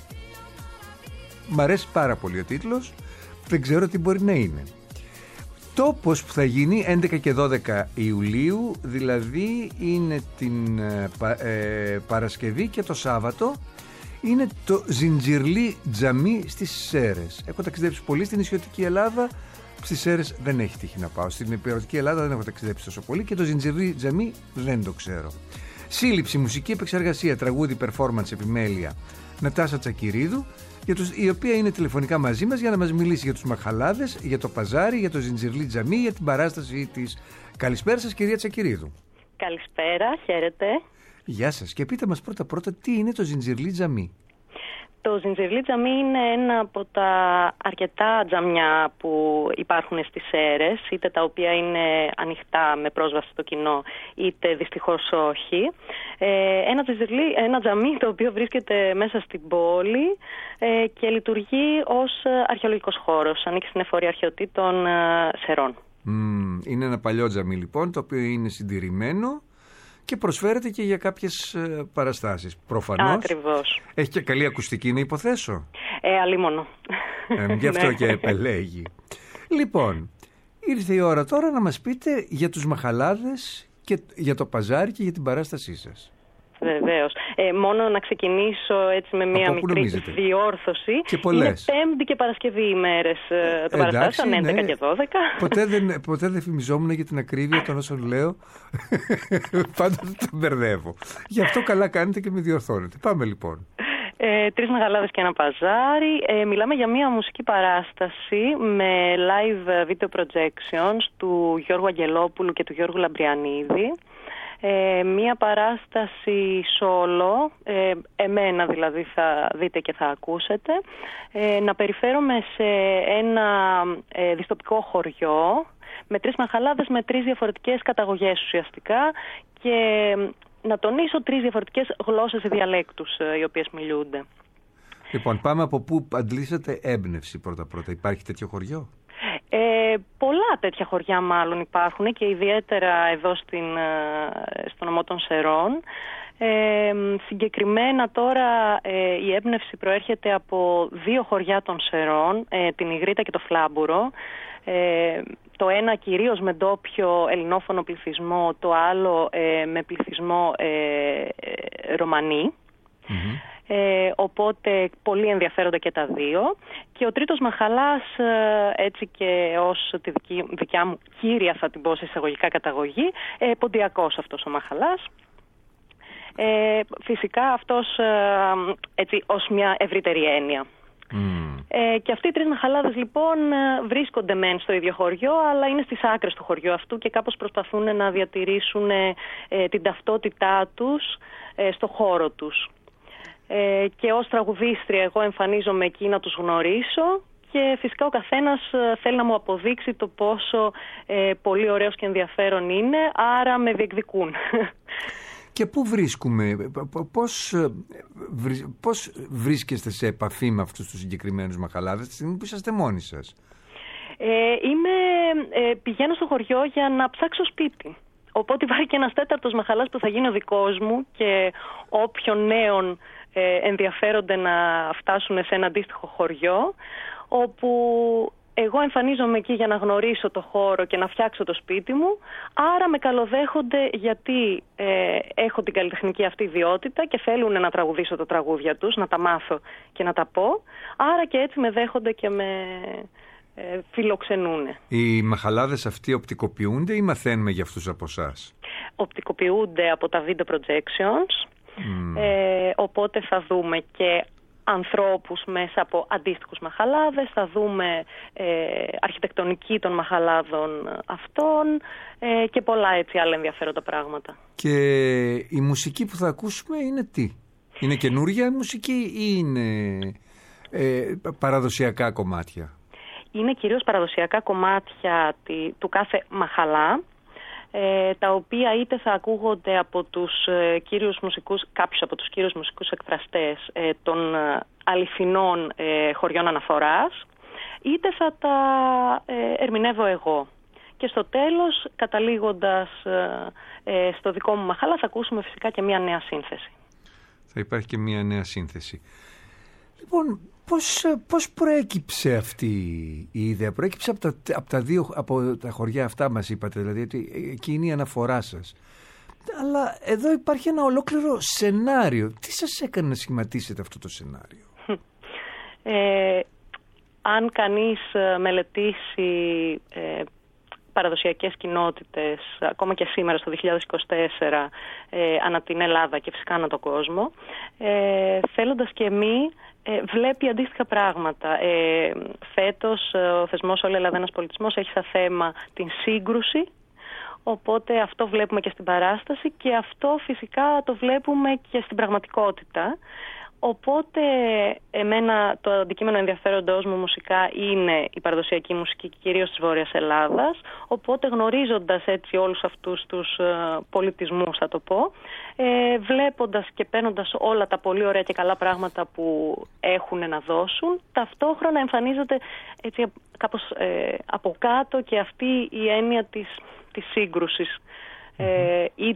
Μ' αρέσει πάρα πολύ ο τίτλος, δεν ξέρω τι μπορεί να είναι. Τόπος που θα γίνει 11 και 12 Ιουλίου, δηλαδή είναι την Παρασκευή και το Σάββατο, είναι το Ζιντζιρλί Τζαμί στις Σέρρες. Έχω ταξιδέψει πολύ στην νησιωτική Ελλάδα, στις Σέρρες δεν έχει τύχει να πάω. Στην υπηρετική Ελλάδα δεν έχω ταξιδέψει τόσο πολύ και το Ζιντζιρλί Τζαμί δεν το ξέρω. Σύλληψη, μουσική επεξεργασία, τραγούδι, performance, επιμέλεια, Νατάσα Τσακυρίδου, η οποία είναι τηλεφωνικά μαζί μας για να μας μιλήσει για τους μαχαλάδες, για το παζάρι, για το Ζιντζιρλί Τζαμί, για την παράσταση της. Καλησπέρα σας, κυρία Τσακυρίδου. Καλησπέρα, χαίρετε. Γεια σας. Και πείτε μας πρώτα τι είναι το Ζιντζιρλί Τζαμί. Το Ζιντζιρλί Τζαμί είναι ένα από τα αρκετά τζαμιά που υπάρχουν στις Σέρρες, είτε τα οποία είναι ανοιχτά με πρόσβαση στο κοινό, είτε δυστυχώς όχι. Ένα τζαμί το οποίο βρίσκεται μέσα στην πόλη και λειτουργεί ως αρχαιολογικός χώρος. Ανήκει στην εφορία αρχαιοτήτων Σερών. Είναι ένα παλιό τζαμί λοιπόν, το οποίο είναι συντηρημένο και προσφέρεται και για κάποιες παραστάσεις. Προφανώς. Ακριβώς. Έχει και καλή ακουστική, να υποθέσω. Αλίμονο. Γι' αυτό και επελέγει. Λοιπόν, ήρθε η ώρα τώρα να μας πείτε για τους μαχαλάδες και για το παζάρι και για την παράστασή σας. Βεβαίως. Μόνο να ξεκινήσω έτσι με μία μικρή διόρθωση. Είναι Πέμπτη και Παρασκευή ημέρες των παραστάσεων, 11 και 12. Ποτέ δεν φημιζόμουν για την ακρίβεια των όσων λέω. Πάντα το μπερδεύω. Γι' αυτό καλά κάνετε και με διορθώνετε. Πάμε λοιπόν. 3 μαχαλάδες και ένα παζάρι. Μιλάμε για μία μουσική παράσταση με live video projections του Γιώργου Αγγελόπουλου και του Γιώργου Λαμπριανίδη. Μία παράσταση solo, εμένα δηλαδή θα δείτε και θα ακούσετε, να περιφέρομαι σε ένα δυστοπικό χωριό με 3 μαχαλάδες με 3 διαφορετικές καταγωγές ουσιαστικά και να τονίσω 3 διαφορετικές γλώσσες ή διαλέκτους οι οποίες μιλούνται. Λοιπόν, πάμε από πού αντλήσατε έμπνευση πρώτα-πρώτα. Υπάρχει τέτοιο χωριό? Πολλά τέτοια χωριά μάλλον υπάρχουν και ιδιαίτερα εδώ στο νομό των Σερών. Συγκεκριμένα τώρα η έμπνευση προέρχεται από 2 χωριά των Σερών, την Ιγρήτα και το Φλάμπουρο, Το ένα κυρίως με ντόπιο ελληνόφωνο πληθυσμό, το άλλο με πληθυσμό Ρωμανί. Οπότε πολύ ενδιαφέρονται και τα δύο. Και ο τρίτος μαχαλάς, έτσι και ως τη δικιά μου κύρια θα την πω σε εισαγωγικά καταγωγή, ποντιακός αυτός ο μαχαλάς. Φυσικά αυτός έτσι ως μια ευρύτερη έννοια. Και αυτοί οι τρεις μαχαλάδες λοιπόν βρίσκονται μεν στο ίδιο χωριό, αλλά είναι στις άκρες του χωριού αυτού και κάπως προσπαθούν να διατηρήσουν την ταυτότητά τους στο χώρο τους. Και ως τραγουδίστρια εγώ εμφανίζομαι εκεί να τους γνωρίσω και φυσικά ο καθένας θέλει να μου αποδείξει το πόσο πολύ ωραίος και ενδιαφέρον είναι, άρα με διεκδικούν. Και πού βρίσκουμε, πώς βρίσκεστε σε επαφή με αυτούς τους συγκεκριμένους μαχαλάδες τη στιγμή που είσαστε μόνοι σας? Πηγαίνω στο χωριό για να ψάξω σπίτι. Οπότε υπάρχει και ένας τέταρτος μαχαλάς που θα γίνει ο δικός μου και όποιον νέον ενδιαφέρονται να φτάσουν σε ένα αντίστοιχο χωριό, όπου εγώ εμφανίζομαι εκεί για να γνωρίσω το χώρο και να φτιάξω το σπίτι μου, άρα με καλοδέχονται γιατί έχω την καλλιτεχνική αυτή ιδιότητα και θέλουν να τραγουδήσω τα τραγούδια τους, να τα μάθω και να τα πω, άρα και έτσι με δέχονται και με φιλοξενούν. Οι μαχαλάδες αυτοί οπτικοποιούνται ή μαθαίνουμε για αυτούς από εσάς? Οπτικοποιούνται από τα video projections, οπότε θα δούμε και ανθρώπους μέσα από αντίστοιχους μαχαλάδες, θα δούμε αρχιτεκτονική των μαχαλάδων αυτών και πολλά έτσι άλλα ενδιαφέροντα πράγματα. Και η μουσική που θα ακούσουμε είναι τι? Είναι καινούργια μουσική ή είναι παραδοσιακά κομμάτια? Είναι κυρίως παραδοσιακά κομμάτια του κάθε μαχαλά, τα οποία είτε θα ακούγονται από τους κύριους μουσικούς, κάποιους από τους κύριους μουσικούς εκφραστές των αληθινών χωριών αναφοράς, είτε θα τα ερμηνεύω εγώ. Και στο τέλος, καταλήγοντας στο δικό μου μαχάλα, θα ακούσουμε φυσικά και μια νέα σύνθεση. Θα υπάρχει και μια νέα σύνθεση. Λοιπόν, πώς προέκυψε αυτή η ιδέα? Προέκυψε από τα χωριά αυτά μας είπατε, δηλαδή ότι εκεί είναι η αναφορά σας. Αλλά εδώ υπάρχει ένα ολόκληρο σενάριο. Τι σας έκανε να σχηματίσετε αυτό το σενάριο? Αν κανείς μελετήσει παραδοσιακές κοινότητες, ακόμα και σήμερα στο 2024, ανά την Ελλάδα και φυσικά ανά τον κόσμο, θέλοντας και εμείς, βλέπει αντίστοιχα πράγματα. Φέτος ο θεσμός Όλη Ελλάδα ένας πολιτισμός έχει σαν θέμα την σύγκρουση, οπότε αυτό βλέπουμε και στην παράσταση και αυτό φυσικά το βλέπουμε και στην πραγματικότητα. Οπότε εμένα το αντικείμενο ενδιαφέροντός μου μουσικά είναι η παραδοσιακή μουσική κυρίως της Βόρειας Ελλάδας, οπότε γνωρίζοντας έτσι όλους αυτούς τους πολιτισμούς θα το πω, βλέποντας και παίρνοντας όλα τα πολύ ωραία και καλά πράγματα που έχουν να δώσουν, ταυτόχρονα εμφανίζεται έτσι κάπως από κάτω και αυτή η έννοια της σύγκρουσης ή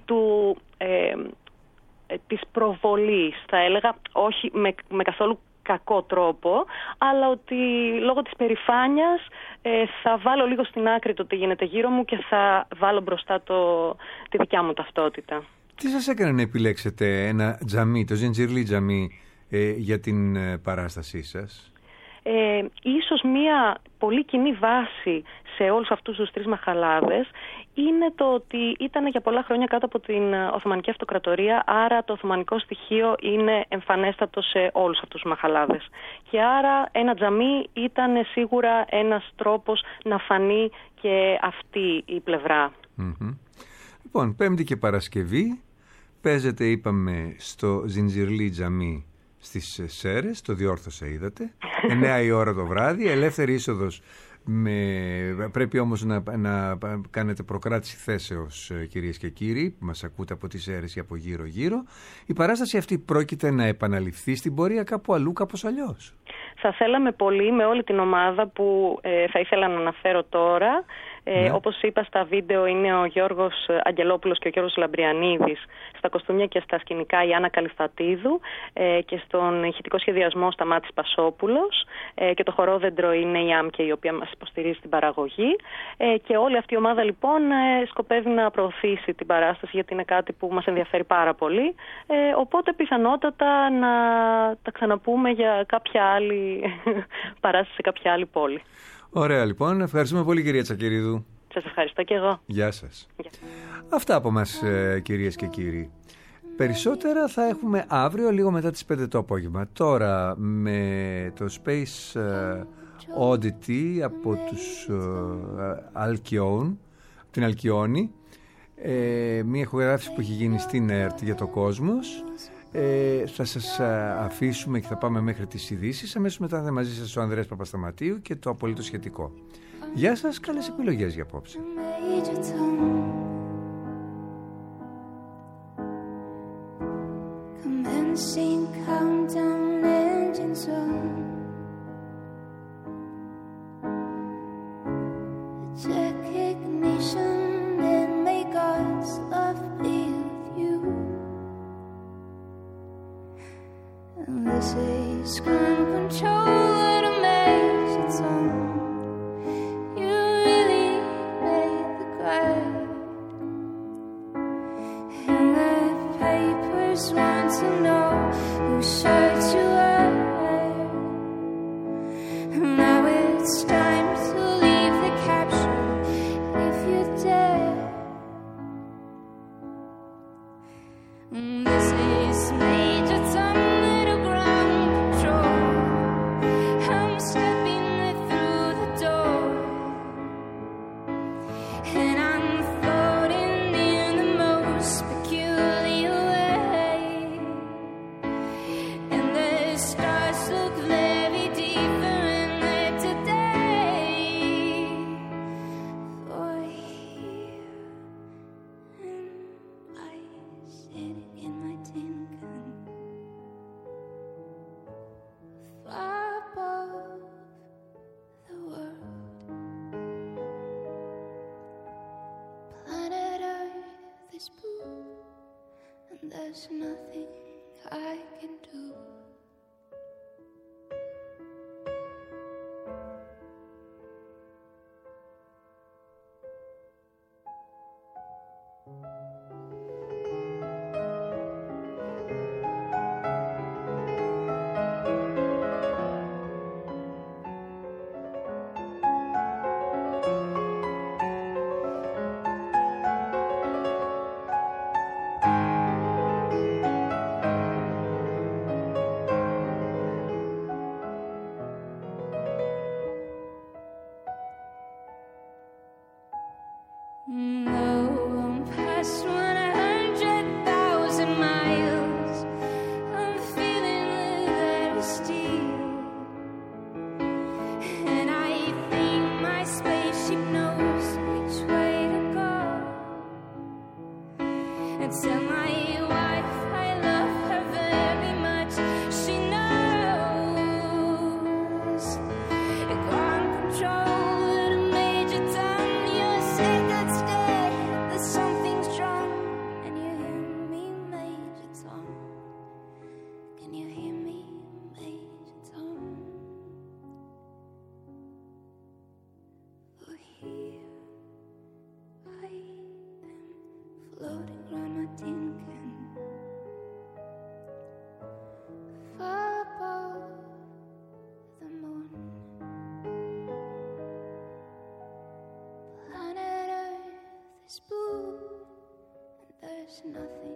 της προβολής, θα έλεγα, όχι με καθόλου κακό τρόπο, αλλά ότι λόγω της περηφάνειας θα βάλω λίγο στην άκρη το τι γίνεται γύρω μου και θα βάλω μπροστά τη δικιά μου ταυτότητα. Τι σας έκανε να επιλέξετε ένα τζαμί, το Ζιντζιρλί τζαμί, για την παράστασή σας? Ίσως μία πολύ κοινή βάση σε όλους αυτούς τους τρεις μαχαλάδες είναι το ότι ήταν για πολλά χρόνια κάτω από την Οθωμανική Αυτοκρατορία, άρα το οθωμανικό στοιχείο είναι εμφανέστατο σε όλους αυτούς τους μαχαλάδες. Και άρα ένα τζαμί ήταν σίγουρα ένας τρόπος να φανεί και αυτή η πλευρά. Λοιπόν, Πέμπτη και Παρασκευή παίζετε, είπαμε, στο Ζιντζιρλί τζαμί στις Σέρρες, το διόρθωσα είδατε, 9 η ώρα το βράδυ, ελεύθερη είσοδος, πρέπει όμως να κάνετε προκράτηση θέσεως, κυρίες και κύριοι που μας ακούτε από τις Σέρρες ή από γύρω-γύρω. Η παράσταση αυτή πρόκειται να επαναληφθεί στην πορεία κάπου αλλού, κάπως αλλιώς? Θα θέλαμε πολύ με όλη την ομάδα που θα ήθελα να αναφέρω τώρα Ναι. Όπως είπα, στα βίντεο είναι ο Γιώργος Αγγελόπουλος και ο Γιώργος Λαμπριανίδης, στα κοστούμια και στα σκηνικά η Άννα Καλυφθατίδου, και στον ηχητικό σχεδιασμό Σταμάτης Πασόπουλος, και το χορόδεντρο είναι η Άμκε, η οποία μας υποστηρίζει την παραγωγή, και όλη αυτή η ομάδα λοιπόν σκοπεύει να προωθήσει την παράσταση, γιατί είναι κάτι που μας ενδιαφέρει πάρα πολύ, οπότε πιθανότατα να τα ξαναπούμε για κάποια άλλη παράσταση σε κάποια άλλη πόλη. Ωραία λοιπόν, ευχαριστούμε πολύ κυρία Τσακυρίδου. Σας ευχαριστώ και εγώ. Γεια σας. Γεια. Αυτά από μας κυρίες και κύριοι. Περισσότερα θα έχουμε αύριο λίγο μετά τις 5 το απόγευμα. Τώρα με το Space Oddity από τους Αλκιόν, την Αλκιόνη, μια ηχογράφηση που έχει γίνει στην ΕΡΤ για το Κόσμος. Θα σας αφήσουμε και θα πάμε μέχρι τις ειδήσεις. Αμέσως μετά θα είναι μαζί σας ο Ανδρέας Παπασταματίου και το απολύτως σχετικό. Γεια σας, καλές επιλογές για απόψε. Commencing countdown engines on. Check ignition and may God's love be with you. And this is ground control at a major tone. You really made the grade. And the papers want to know whose shirt you wear. Now it's time to leave the capsule if you dare. This is Major Tom, little ground control. I'm stepping through the door, and I'm floating in the most peculiar way. And the stars look very different today. For here am I sitting in my tin can, far above the world. Planet Earth is blue, and there's nothing I can do. Though I'm past 100,000 miles, I'm feeling very still. And I think my spaceship knows which way to go. And tell my wife I love her very much. She knows. Ground control at a major time. You're sick and scared that something's wrong. And you hear me, Major Tom? Can you hear me, Major Tom? For here I am floating round my tin can, far above the moon. Planet Earth is blue, and there's nothing